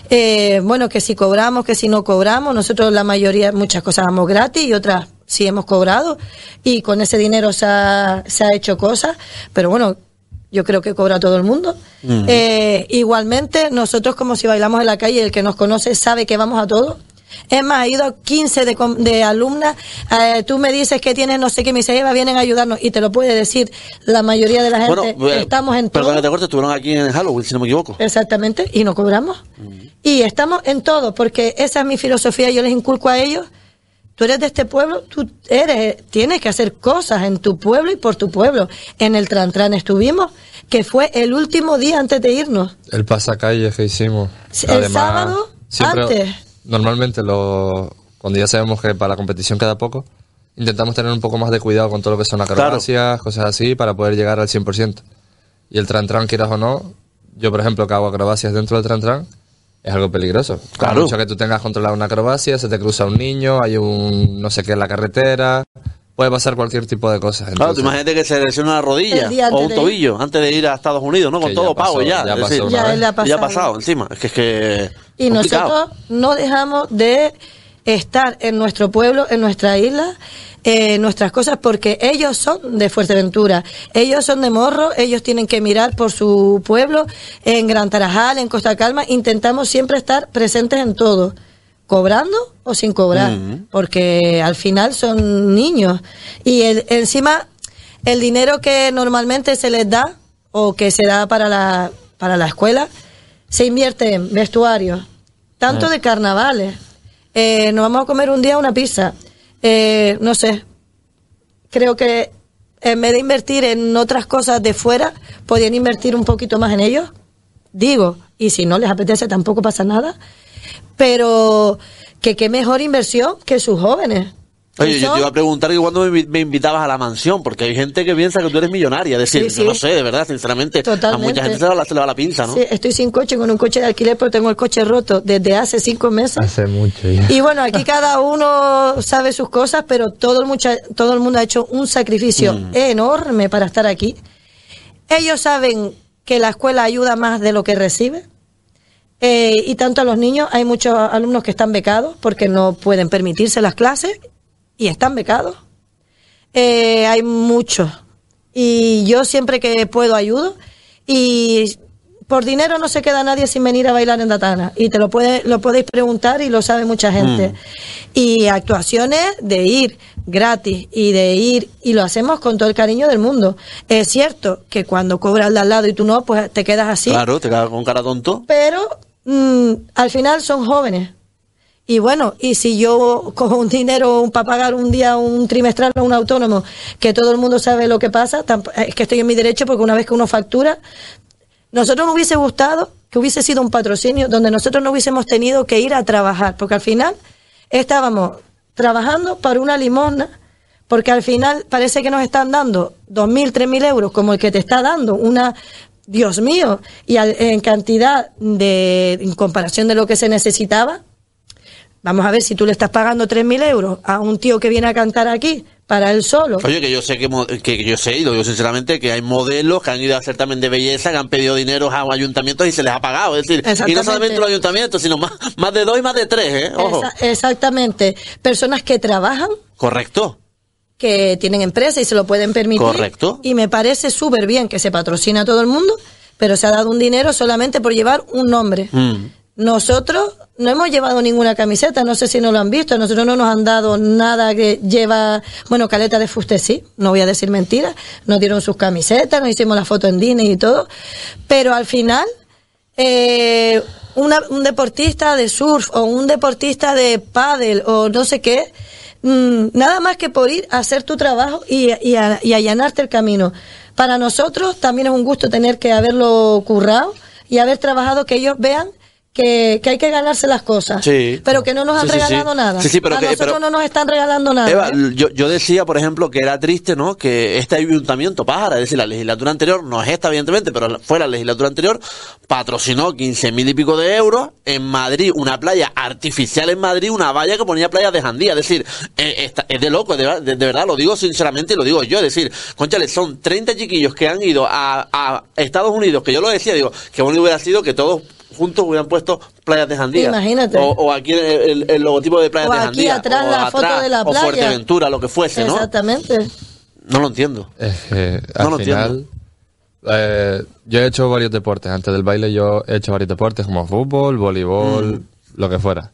Bueno, que si cobramos, que si no cobramos. Nosotros la mayoría, muchas cosas damos gratis y otras sí hemos cobrado. Y con ese dinero se ha hecho cosas. Pero bueno, yo creo que cobra todo el mundo. Uh-huh. Igualmente, nosotros como si bailamos en la calle, el que nos conoce sabe que vamos a todo. Es más, ha ido 15 de alumnas, tú me dices que tienes no sé qué, me dice Eva, vienen a ayudarnos, y te lo puede decir la mayoría de la gente, estamos en todo. Perdón que te corte, estuvieron aquí en Halloween, si no me equivoco. Exactamente, y no cobramos. Y estamos en todo, porque esa es mi filosofía, yo les inculco a ellos, tú eres de este pueblo, tienes que hacer cosas en tu pueblo y por tu pueblo. En el Tran estuvimos, que fue el último día antes de irnos. El pasacalles que hicimos. El además, sábado antes. Normalmente, cuando ya sabemos que para la competición queda poco, intentamos tener un poco más de cuidado con todo lo que son acrobacias, cosas así, para poder llegar al 100%. Y el Tran, quieras o no, yo por ejemplo que hago acrobacias dentro del Tran, es algo peligroso. Claro. Mucho que tú tengas controlado una acrobacia, se te cruza un niño, hay un no sé qué en la carretera, puede pasar cualquier tipo de cosas. Entonces, claro, tú imagínate que se lesiona una rodilla o un tobillo antes de ir a Estados Unidos, ¿no? Con todo pago ya. Ya ha pasado encima. Es que y complicado. Nosotros no dejamos de estar en nuestro pueblo, en nuestra isla, nuestras cosas, porque ellos son de Fuerteventura, ellos son de Morro, ellos tienen que mirar por su pueblo, en Gran Tarajal, en Costa Calma, intentamos siempre estar presentes en todo, cobrando o sin cobrar, porque al final son niños, y encima el dinero que normalmente se les da, o que se da para la escuela, se invierte en vestuarios, tanto de carnavales, nos vamos a comer un día una pizza, no sé, creo que en vez de invertir en otras cosas de fuera, podrían invertir un poquito más en ellos, digo, y si no les apetece tampoco pasa nada, pero que qué mejor inversión que sus jóvenes. Oye, yo te iba a preguntar que cuando me invitabas a la mansión, porque hay gente que piensa que tú eres millonaria, es decir, sí. Yo no sé, de verdad, sinceramente, totalmente. A mucha gente se le va la pinza, ¿no? Sí, estoy sin coche, con un coche de alquiler, pero tengo el coche roto desde hace 5 meses. Hace mucho ya. Y bueno, aquí cada uno sabe sus cosas, pero todo el mundo ha hecho un sacrificio enorme para estar aquí. Ellos saben que la escuela ayuda más de lo que recibe. Y tanto a los niños, hay muchos alumnos que están becados porque no pueden permitirse las clases y están becados. Hay muchos. Y yo siempre que puedo ayudo. Y por dinero no se queda nadie sin venir a bailar en Datana. Y lo podéis preguntar y lo sabe mucha gente. Y actuaciones de ir gratis y lo hacemos con todo el cariño del mundo. Es cierto que cuando cobras de al lado y tú no, pues te quedas así. Claro, te quedas con cara tonto. Pero al final son jóvenes. Y bueno, y si yo cojo un dinero para pagar un día, un trimestral o un autónomo, que todo el mundo sabe lo que pasa, es que estoy en mi derecho, porque una vez que uno factura, nosotros nos hubiese gustado que hubiese sido un patrocinio donde nosotros no hubiésemos tenido que ir a trabajar, porque al final estábamos trabajando para una limosna, porque al final parece que nos están dando 2.000, 3.000 euros, como el que te está dando una... Dios mío, y en cantidad en comparación de lo que se necesitaba. Vamos a ver, si tú le estás pagando 3.000 euros a un tío que viene a cantar aquí, para él solo. Oye, que yo sé, y lo digo sinceramente, que hay modelos que han ido a hacer también de belleza, que han pedido dinero a ayuntamientos y se les ha pagado. Es decir, y no solamente los ayuntamientos, sino más de 2 y más de 3, Ojo. Exactamente. Personas que trabajan. Correcto. Que tienen empresa y se lo pueden permitir. Correcto. Y me parece súper bien que se patrocina a todo el mundo, pero se ha dado un dinero solamente por llevar un nombre. Nosotros no hemos llevado ninguna camiseta, no sé si no lo han visto, nosotros no nos han dado nada que lleva, bueno, Caleta de Fuste sí, no voy a decir mentiras, nos dieron sus camisetas, nos hicimos la foto en Disney y todo, pero al final, un deportista de surf o un deportista de pádel o no sé qué, nada más que por ir a hacer tu trabajo y allanarte el camino. Para nosotros también es un gusto tener que haberlo currado y haber trabajado, que ellos vean que hay que ganarse las cosas, Sí. pero que no nos han regalado nada. Sí, pero a nosotros no nos están regalando nada. Eva, yo decía, por ejemplo, que era triste, ¿no? Que este ayuntamiento Pájara, es decir, la legislatura anterior, no es esta evidentemente, pero fue la legislatura anterior, patrocinó 15.000 y pico de euros en Madrid, una playa artificial en Madrid, una valla que ponía playas de Jandía. Es decir, es de loco, de verdad, lo digo sinceramente y lo digo yo. Es decir, conchale, son 30 chiquillos que han ido a Estados Unidos, que yo lo decía, digo, que bueno hubiera sido que todos juntos hubieran puesto playas de Jandía. Imagínate. O aquí el logotipo de playas de Jandía. O aquí atrás la foto de la playa. O Fuerteventura, lo que fuese, ¿no? Exactamente. No lo entiendo. Al final, yo he hecho varios deportes. Antes del baile yo he hecho varios deportes como fútbol, voleibol, lo que fuera.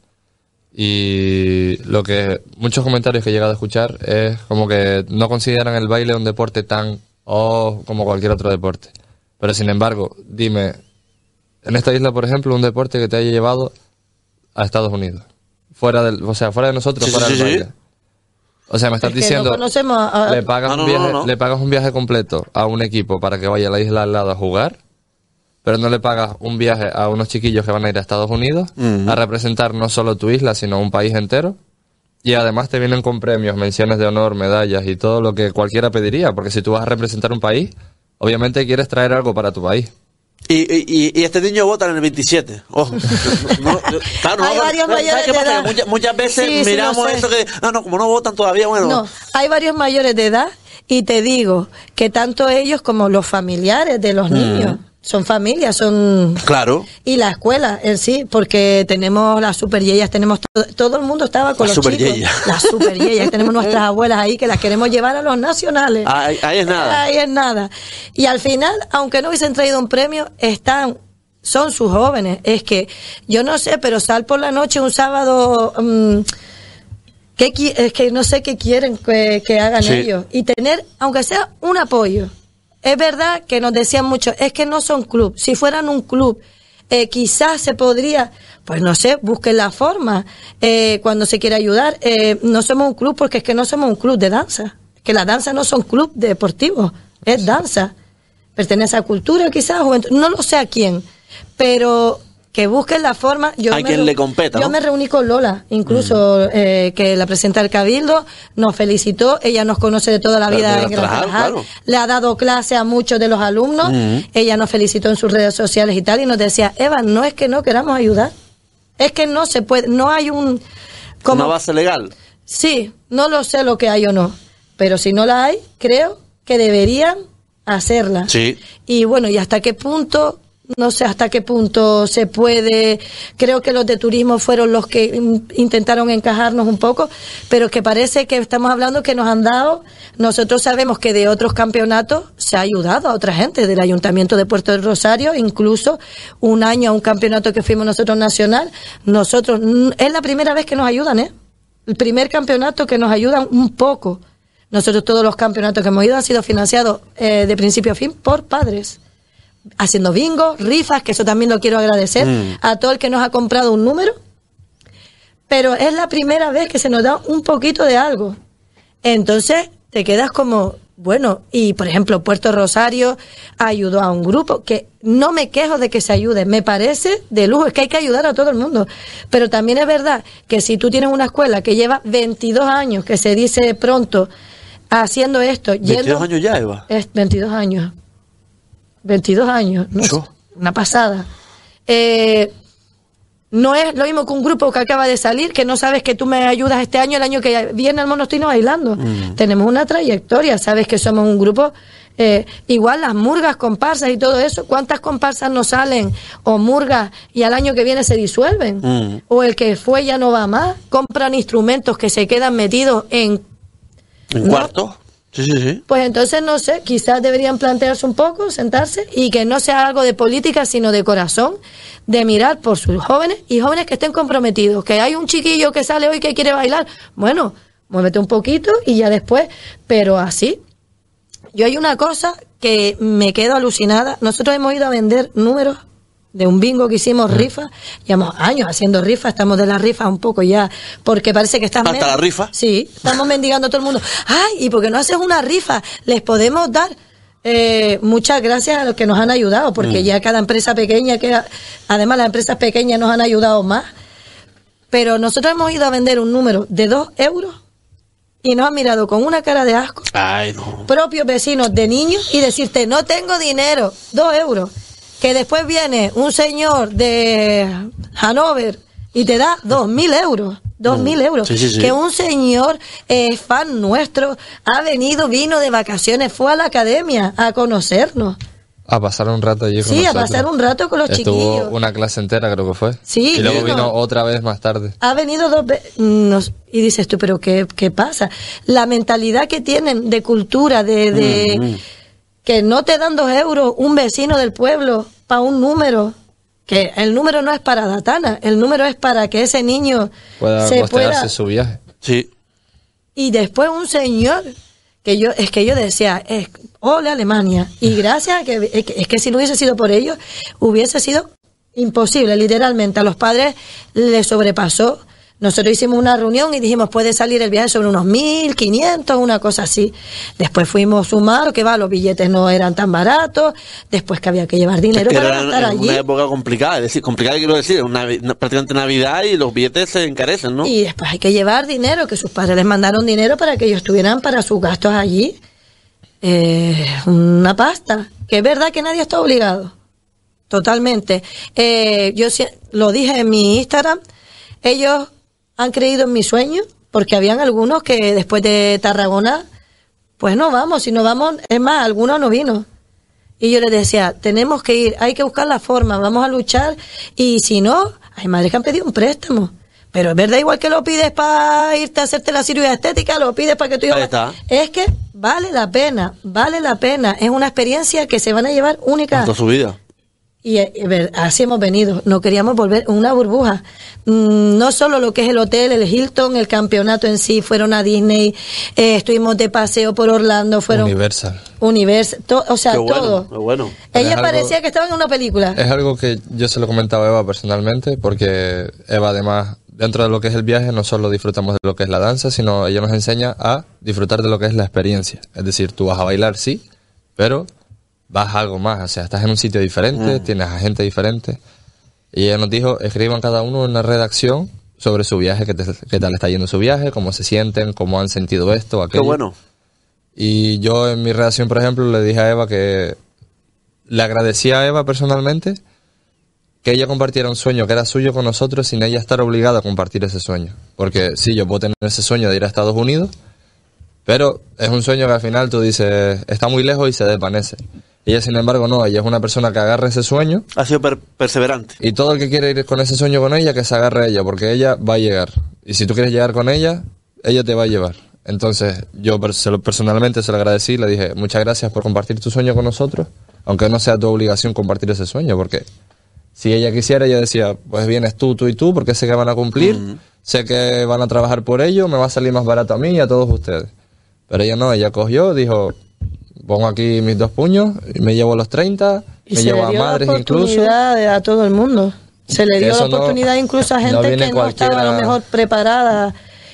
Y muchos comentarios que he llegado a escuchar es como que no consideran el baile un deporte tan como cualquier otro deporte. Pero sin embargo, dime, en esta isla, por ejemplo, un deporte que te haya llevado a Estados Unidos. Fuera de nosotros, Sí, fuera sí, del sí. baile. O sea, me estás diciendo, no conocemos le pagas le pagas un viaje completo a un equipo para que vaya a la isla al lado a jugar, pero no le pagas un viaje a unos chiquillos que van a ir a Estados Unidos a representar no solo tu isla, sino un país entero. Y además te vienen con premios, menciones de honor, medallas y todo lo que cualquiera pediría, porque si tú vas a representar un país, obviamente quieres traer algo para tu país. Y este niño vota en el 27. Ojo. Claro, Hay varios mayores de edad. Muchas veces Sí, miramos lo sé. eso que, como no votan todavía, bueno. No, hay varios mayores de edad y te digo que tanto ellos como los familiares de los niños son familias, son... Claro. Y la escuela en sí, porque tenemos las superyeyas, tenemos todo el mundo estaba con Las los chicos. superyeyas. Las superyeyas, tenemos nuestras abuelas ahí que las queremos llevar a los nacionales. Ahí es nada. Ahí es nada. Y al final, aunque no hubiesen traído un premio, son sus jóvenes. Es que, yo no sé, pero sal por la noche un sábado... es que no sé qué quieren que hagan ellos. Y tener, aunque sea un apoyo. Es verdad que nos decían mucho, es que no son club. Si fueran un club, quizás se podría, pues no sé, busquen la forma cuando se quiere ayudar. No somos un club porque es que no somos un club de danza. Que la danza no son club deportivos, es danza. Pertenece a cultura quizás, juventud, no lo sé a quién, pero... que busquen la forma. A quien le competa, Yo ¿no? me reuní con Lola, incluso que la presidenta del Cabildo nos felicitó. Ella nos conoce de toda la vida en Gran Tarajal. Claro. Le ha dado clase a muchos de los alumnos. Ella nos felicitó en sus redes sociales y tal, y nos decía, Eva, no es que no queramos ayudar, es que no se puede, no hay una base legal. Sí, no lo sé lo que hay o no, pero si no la hay, creo que deberían hacerla. Sí. Y bueno, ¿y hasta qué punto? No sé hasta qué punto se puede. Creo que los de turismo fueron los que intentaron encajarnos un poco, pero que parece que estamos hablando que nos han dado. Nosotros sabemos que de otros campeonatos se ha ayudado a otra gente, del Ayuntamiento de Puerto del Rosario, incluso un año a un campeonato que fuimos nosotros nacional. Nosotros, es la primera vez que nos ayudan, el primer campeonato que nos ayudan un poco. Nosotros todos los campeonatos que hemos ido han sido financiados de principio a fin por padres. Haciendo bingo, rifas, que eso también lo quiero agradecer a todo el que nos ha comprado un número, pero es la primera vez que se nos da un poquito de algo. Entonces te quedas como, bueno, y por ejemplo Puerto Rosario ayudó a un grupo que no me quejo de que se ayude, me parece de lujo, es que hay que ayudar a todo el mundo, pero también es verdad que si tú tienes una escuela que lleva 22 años, que se dice pronto, haciendo esto, 22 años ya, Eva. Es 22 años. 22 años, no sé, una pasada. No es lo mismo que un grupo que acaba de salir, que no sabes que tú me ayudas este año, el año que viene al Monostino bailando. Tenemos una trayectoria, sabes que somos un grupo, igual las murgas, comparsas y todo eso, ¿cuántas comparsas nos salen? O murgas y al año que viene se disuelven. O el que fue ya no va más, compran instrumentos que se quedan metidos en cuartos. Sí. Pues entonces, no sé, quizás deberían plantearse un poco, sentarse, y que no sea algo de política, sino de corazón, de mirar por sus jóvenes, y jóvenes que estén comprometidos. Que hay un chiquillo que sale hoy que quiere bailar, bueno, muévete un poquito y ya después, pero así. Yo hay una cosa que me quedo alucinada. Nosotros hemos ido a vender números de un bingo que hicimos, rifa, llevamos años haciendo rifa, estamos de la rifa un poco ya, porque parece que estás... ¿Hasta la rifa? Sí, estamos mendigando a todo el mundo. Ay, ¿y por qué no haces una rifa? Les podemos dar... muchas gracias a los que nos han ayudado, porque ya cada empresa pequeña, además las empresas pequeñas nos han ayudado más, pero nosotros hemos ido a vender un número de 2 euros y nos han mirado con una cara de asco. Ay, no. Propios vecinos de niños y decirte, no tengo dinero, 2 euros. Que después viene un señor de Hannover y te da 2.000 euros. 2.000 euros. Sí. Que un señor fan nuestro vino de vacaciones, fue a la academia a conocernos. A pasar un rato allí con nosotros. Sí, a pasar un rato con los Estuvo chiquillos. una clase entera, creo que fue. Sí. Y luego vino otra vez más tarde. Ha venido 2 veces. Y dices tú, ¿pero qué pasa? La mentalidad que tienen de cultura, que no te dan 2 euros un vecino del pueblo para un número. Que el número no es para Datana, el número es para que ese niño pueda costearse su viaje. Sí. Y después un señor que yo decía, hola Alemania, y gracias a que si no hubiese sido por ellos, hubiese sido imposible, literalmente. A los padres les sobrepasó. Nosotros hicimos una reunión y dijimos, puede salir el viaje sobre unos 1.500, una cosa así. Después fuimos sumar, que los billetes no eran tan baratos, después que había que llevar dinero para estar allí. Una época complicada, es decir, complicada quiero decir, prácticamente Navidad y los billetes se encarecen, ¿no? Y después hay que llevar dinero, que sus padres les mandaron dinero para que ellos tuvieran para sus gastos allí. Una pasta, que es verdad que nadie está obligado. Totalmente. Yo lo dije en mi Instagram, ellos han creído en mi sueño, porque habían algunos que después de Tarragona, pues no vamos, si no vamos, es más, algunos no vino. Y yo les decía, tenemos que ir, hay que buscar la forma, vamos a luchar, y si no, hay madres que han pedido un préstamo. Pero es verdad, igual que lo pides para irte a hacerte la cirugía estética, lo pides para que tu hijo... Ahí está. Es que vale la pena, es una experiencia que se van a llevar única. Toda su vida. Y así hemos venido, no queríamos volver una burbuja. No solo lo que es el hotel, el Hilton, el campeonato en sí, fueron a Disney, estuvimos de paseo por Orlando, fueron Universal, o sea, Qué bueno, todo. qué bueno. Ella Es parecía algo- que estaba en una película. Es algo que yo se lo comentaba a Eva personalmente, porque Eva además, dentro de lo que es el viaje, no solo disfrutamos de lo que es la danza, sino ella nos enseña a disfrutar de lo que es la experiencia. Es decir, tú vas a bailar, sí, pero vas a algo más, o sea, estás en un sitio diferente, tienes a gente diferente. Y ella nos dijo, escriban cada uno una redacción sobre su viaje, qué tal está yendo su viaje, cómo se sienten, cómo han sentido esto, aquello. Qué bueno. Y yo en mi redacción, por ejemplo, le dije a Eva que le agradecía a Eva personalmente que ella compartiera un sueño que era suyo con nosotros sin ella estar obligada a compartir ese sueño. Porque sí, yo puedo tener ese sueño de ir a Estados Unidos, pero es un sueño que al final tú dices, está muy lejos y se desvanece. Ella, sin embargo, no. Ella es una persona que agarra ese sueño. Ha sido perseverante. Y todo el que quiere ir con ese sueño con ella, que se agarre a ella, porque ella va a llegar. Y si tú quieres llegar con ella, ella te va a llevar. Entonces, yo personalmente se lo agradecí, le dije, muchas gracias por compartir tu sueño con nosotros, aunque no sea tu obligación compartir ese sueño, porque si ella quisiera, ella decía, pues vienes tú y tú, porque sé que van a cumplir, sé que van a trabajar por ello, me va a salir más barato a mí y a todos ustedes. Pero ella no, ella cogió, dijo, pongo aquí mis 2 puños, y me llevo los 30, Y me se llevo le a dio madres la incluso. oportunidad a todo el mundo. Se le Que dio la eso no- oportunidad incluso a no gente viene que no estaba a lo cualquiera. mejor preparada.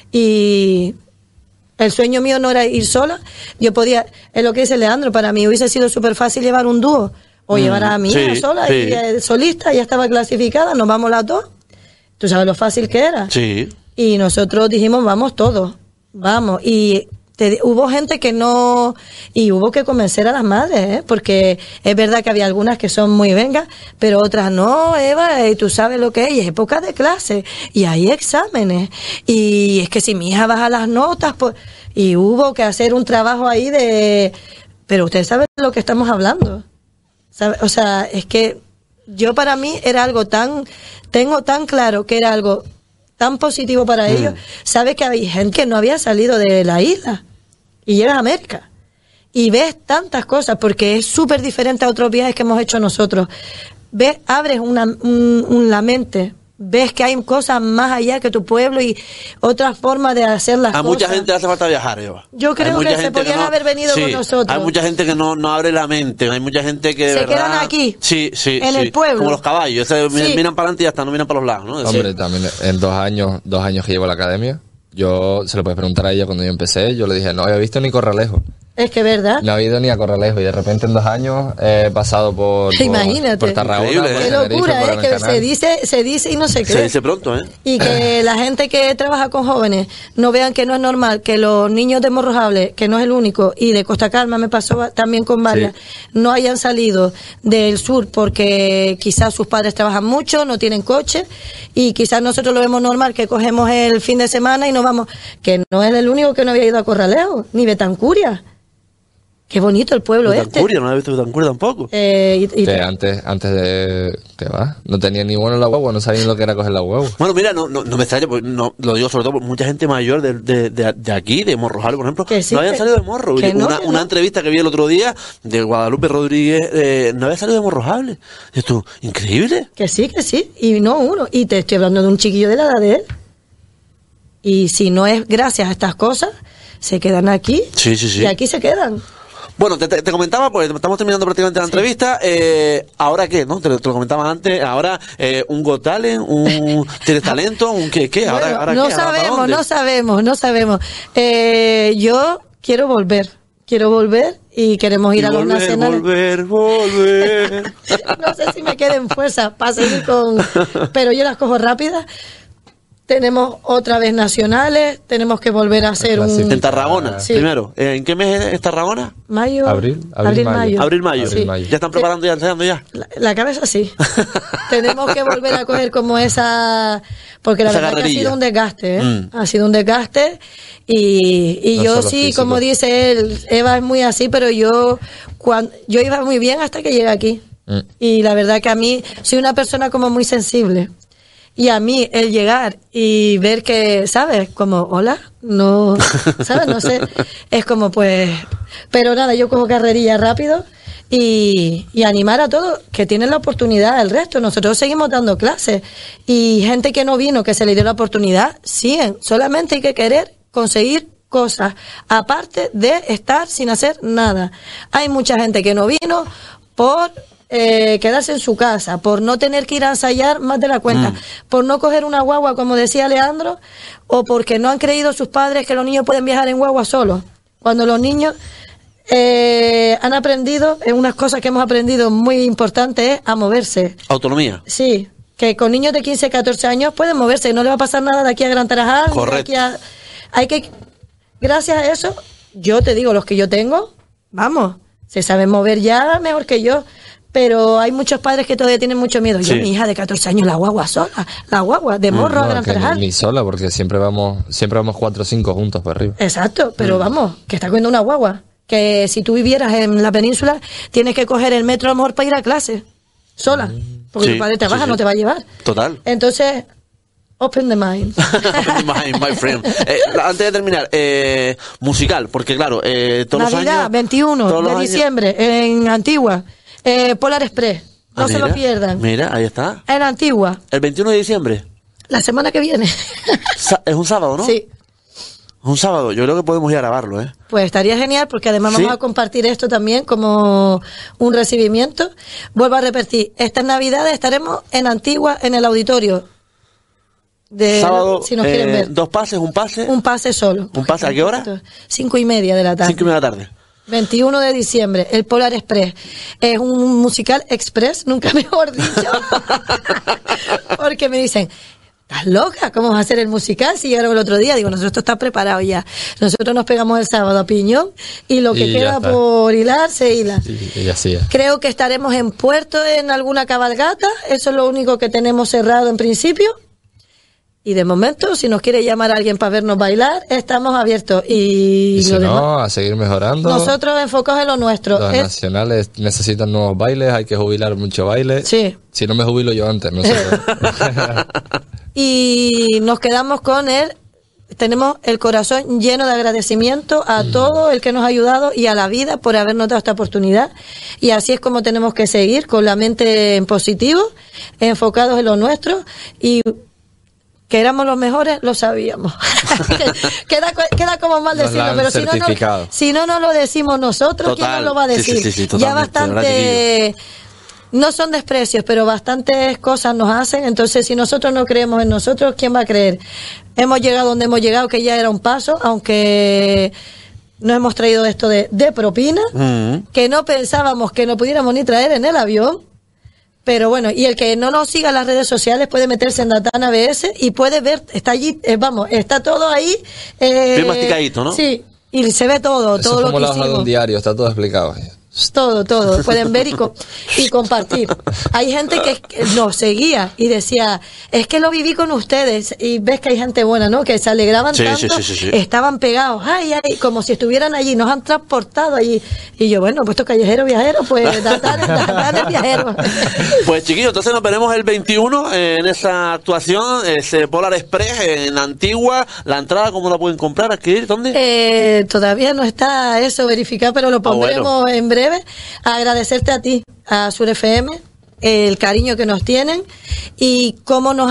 Y el sueño mío no era ir sola. Yo podía, es lo que dice Leandro, para mí hubiese sido súper fácil llevar un dúo. O llevar a mi hija sí, sola, sí. y solista, ya estaba clasificada, nos vamos las 2. Tú sabes lo fácil que era. Sí. Y nosotros dijimos, vamos todos, vamos. Y hubo gente que no, y hubo que convencer a las madres, ¿eh? Porque es verdad que había algunas que son muy vengas, pero otras no, Eva, y tú sabes lo que es, y es época de clase, y hay exámenes, y es que si mi hija baja las notas, pues, y hubo que hacer un trabajo ahí pero usted sabe de lo que estamos hablando. ¿Sabe? O sea, es que yo para mí era algo tengo tan claro que era algo tan positivo para ellos. Sabes que había gente que no había salido de la isla y llegas a América y ves tantas cosas, porque es súper diferente a otros viajes que hemos hecho nosotros. Ves, abres la mente, ves que hay cosas más allá que tu pueblo y otra forma de hacer las A cosas. mucha gente le hace falta viajar, Eva. Yo creo Hay mucha que se gente podían haber venido con nosotros. Hay mucha gente que no abre la mente, hay mucha gente que de Se verdad, quedan aquí, sí, en el pueblo. como los caballos, Sí. miran para adelante y hasta no miran para los lados, ¿no? Hombre, también en 2 años que llevo a la academia, yo se lo puedes preguntar a ella cuando yo empecé, yo le dije, no había visto ni Corralejo. Es que verdad. No he ido ni a Corralejo y de repente en 2 años he pasado Imagínate. por Tarragona, Increíble, por Qué Tenerife, locura, por que Gran Canaria. se dice y no se cree. Se dice pronto, ¿eh? Y que la gente que trabaja con jóvenes no vean que no es normal que los niños de Morrojable, que no es el único, y de Costa Calma me pasó también con varias, no hayan salido del sur porque quizás sus padres trabajan mucho, no tienen coche, y quizás nosotros lo vemos normal que cogemos el fin de semana y nos vamos, que no es el único que no había ido a Corralejo, ni Betancuria. Qué bonito el pueblo Betancuria, no he visto Betancuria tampoco. Que antes de... ¿Qué va? No tenía ni bueno la guagua, no sabía ni lo que era coger la guagua. Bueno, mira, no me extraña, pues, no, lo digo sobre todo por mucha gente mayor de aquí, de Morrojal, por ejemplo, Que sí, no habían que- salido de Morro. que no, que Una no. entrevista que vi el otro día de Guadalupe Rodríguez, no había salido de Morrojable. Y esto, increíble. Que sí, y no uno. Y te estoy hablando de un chiquillo de la edad de él. Y si no es gracias a estas cosas, se quedan aquí. Sí, sí, sí. Y aquí se quedan. Bueno, te comentaba, pues estamos terminando prácticamente la entrevista. ¿Ahora qué? ¿No? Te lo comentaba antes. Ahora, un Got Talent, ¿tienes talento? ¿Un qué? Bueno, ¿Ahora no qué? ¿Ahora para sabemos, dónde? no sabemos. Yo quiero volver y queremos ir a los nacionales. Volver. No sé si me queden fuerzas para seguir con... Pero yo las cojo rápidas. Tenemos otra vez nacionales, tenemos que volver a hacer un... En Tarragona, Sí. primero. ¿En qué mes es Tarragona? Mayo, Abril, mayo. Abril-mayo. Sí. ¿Ya están preparando, ya ensayando ya? La cabeza sí. Tenemos que volver a coger como esa... Porque la Esa verdad que ha carrerilla. sido un desgaste, ¿eh? Mm. Ha sido un desgaste. Y No yo solo sí, físico. como dice él, Eva es muy así, pero yo iba muy bien hasta que llegué aquí. Mm. Y la verdad que a mí soy una persona como muy sensible. Y a mí el llegar y ver que, ¿sabes? Como, hola, no, ¿sabes? No sé. Es como pues... Pero nada, yo cojo carrerilla rápido y animar a todos que tienen la oportunidad, el resto. Nosotros seguimos dando clases y gente que no vino, que se le dio la oportunidad, siguen. Solamente hay que querer conseguir cosas, aparte de estar sin hacer nada. Hay mucha gente que no vino por... quedarse en su casa, por no tener que ir a ensayar más de la cuenta, por no coger una guagua, como decía Leandro, o porque no han creído sus padres que los niños pueden viajar en guagua solos. Cuando los niños han aprendido, unas cosas que hemos aprendido muy importantes es a moverse. Autonomía. Sí, que con niños de 15, 14 años pueden moverse, no le va a pasar nada de aquí a Gran Tarajal. Correcto. Hay que, gracias a eso, yo te digo, los que yo tengo, vamos, se saben mover ya mejor que yo. Pero hay muchos padres que todavía tienen mucho miedo. Yo, Sí. mi hija de 14 años, la guagua sola, la guagua, de Morro a No, Gran que Tarajal. ni sola, porque siempre vamos 4 o 5 juntos por arriba. Exacto, pero vamos, que está cogiendo una guagua. Que si tú vivieras en la península, tienes que coger el metro a lo mejor para ir a clase, sola. Porque Sí, tu padre trabaja, sí, sí. no te va a llevar. Total. Entonces, open the mind. my friend. Antes de terminar, musical, porque claro, todos los Navidad, años... 21 todos los de años- diciembre, en Antigua. Polar Express, no se mira, lo pierdan. Mira, ahí está. En Antigua, El 21 de diciembre. la semana que viene. Es un sábado, ¿no? Sí. Es un sábado. Yo creo que podemos ir a grabarlo, ¿eh? Pues estaría genial porque además ¿Sí? vamos a compartir esto también como un recibimiento. Vuelvo a repetir, estas Navidades estaremos en Antigua en el auditorio. Sábado, si nos quieren ver. 2 pases, un pase. Un pase solo. ¿Un pase a qué hora? 5:30 de la tarde. 5:30 de la tarde. 21 de diciembre, el Polar Express. Es un musical express, nunca mejor dicho. Porque me dicen, ¿estás loca? ¿Cómo vas a hacer el musical si llegaron el otro día? Digo, nosotros está preparado ya. Nosotros nos pegamos el sábado a piñón y lo que Y ya queda está. por hilar se hila. Y así es. Creo que estaremos en Puerto en alguna cabalgata. Eso es lo único que tenemos cerrado en principio. Y de momento, si nos quiere llamar alguien para vernos bailar, estamos abiertos. Y si lo no, demás- a seguir mejorando. nosotros enfocados en lo nuestro. Los Es- nacionales necesitan nuevos bailes, hay que jubilar mucho baile. Sí. Si no me jubilo yo antes, no sé. Y nos quedamos con él. Tenemos el corazón lleno de agradecimiento a todo el que nos ha ayudado y a la vida por habernos dado esta oportunidad. Y así es como tenemos que seguir, con la mente en positivo, enfocados en lo nuestro y que éramos los mejores, lo sabíamos. queda como mal Nos decirlo, lo han pero certificado. si no nos lo decimos nosotros, ¿quién Total. nos lo va a Sí, decir? sí, sí, Ya totalmente, de verdad bastante... No son desprecios, pero bastantes cosas nos hacen. Entonces, si nosotros no creemos en nosotros, ¿quién va a creer? Hemos llegado donde hemos llegado, que ya era un paso, aunque nos hemos traído esto de propina, que no pensábamos que no pudiéramos ni traer en el avión. Pero bueno, y el que no nos siga en las redes sociales puede meterse en Datana BS y puede ver, está allí, está todo ahí. Bien masticadito, ¿no? Sí, y se ve todo, Eso todo es lo como que la hoja de hicimos. un diario, está todo explicado. Todo, pueden ver y compartir. Hay gente que nos seguía y decía, es que lo viví con ustedes, y ves que hay gente buena, ¿no? Que se alegraban tanto, Sí. estaban pegados, ay, como si estuvieran allí, nos han transportado allí. Y yo, bueno, puesto callejero viajero, pues Datana es viajero. Pues chiquillos, entonces nos veremos el 21 en esa actuación, ese Polar Express en Antigua. La entrada, ¿cómo la pueden comprar, adquirir? ¿Dónde? Todavía no está eso verificado, pero lo pondremos en breve. Agradecerte a ti, a Sur FM, el cariño que nos tienen y cómo nos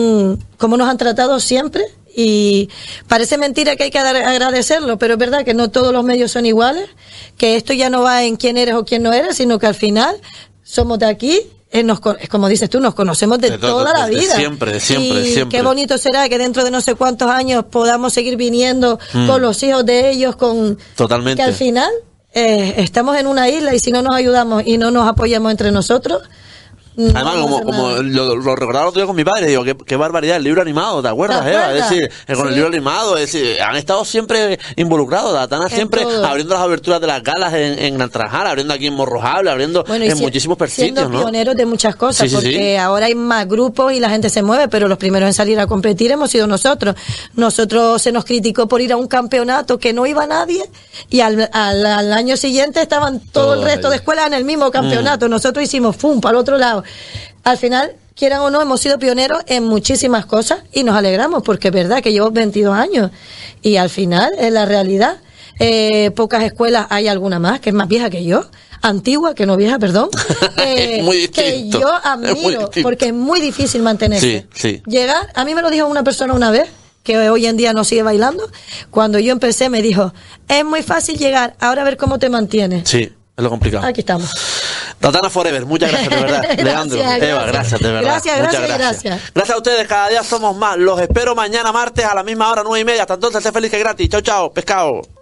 han tratado siempre. Y parece mentira que hay que agradecerlo, pero es verdad que no todos los medios son iguales, que esto ya no va en quién eres o quién no eres, sino que al final somos de aquí. Es como dices tú, nos conocemos de toda la vida. Siempre. Y qué bonito será que dentro de no sé cuántos años podamos seguir viniendo con los hijos de ellos, Totalmente. Que al final estamos en una isla y si no nos ayudamos y no nos apoyamos entre nosotros. Además, como lo recordaba el otro día con mi padre, digo, qué barbaridad, el libro animado, ¿te acuerdas, Eva? Es decir, con el libro animado, es decir, han estado siempre involucrados, Datana siempre todo. abriendo las aberturas de las galas en Gran Trajal, abriendo aquí en Morrojable, abriendo en muchísimos sitios, siendo ¿no? pioneros de muchas cosas, Sí. porque ahora hay más grupos y la gente se mueve, pero los primeros en salir a competir hemos sido nosotros. Nosotros se nos criticó por ir a un campeonato que no iba nadie y al año siguiente estaban todo el resto de escuelas en el mismo campeonato. Nosotros hicimos ¡fum! Para el otro lado. Al final, quieran o no, hemos sido pioneros en muchísimas cosas y nos alegramos porque es verdad que llevo 22 años y al final es la realidad. Pocas escuelas, hay alguna más que es más vieja que yo, antigua, que no vieja, perdón, Es muy distinto. que yo admiro porque es muy difícil mantenerse. Sí. Llegar, a mí me lo dijo una persona una vez, que hoy en día no sigue bailando, cuando yo empecé me dijo, es muy fácil llegar, ahora a ver cómo te mantienes. Sí, es lo complicado. Aquí estamos. Datana Forever, muchas gracias, de verdad. Leandro, Eva, gracias, de verdad. Gracias. Gracias a ustedes, cada día somos más. Los espero mañana martes a la misma hora, 9:30. Hasta entonces, sé feliz que gratis. Chao, pescado.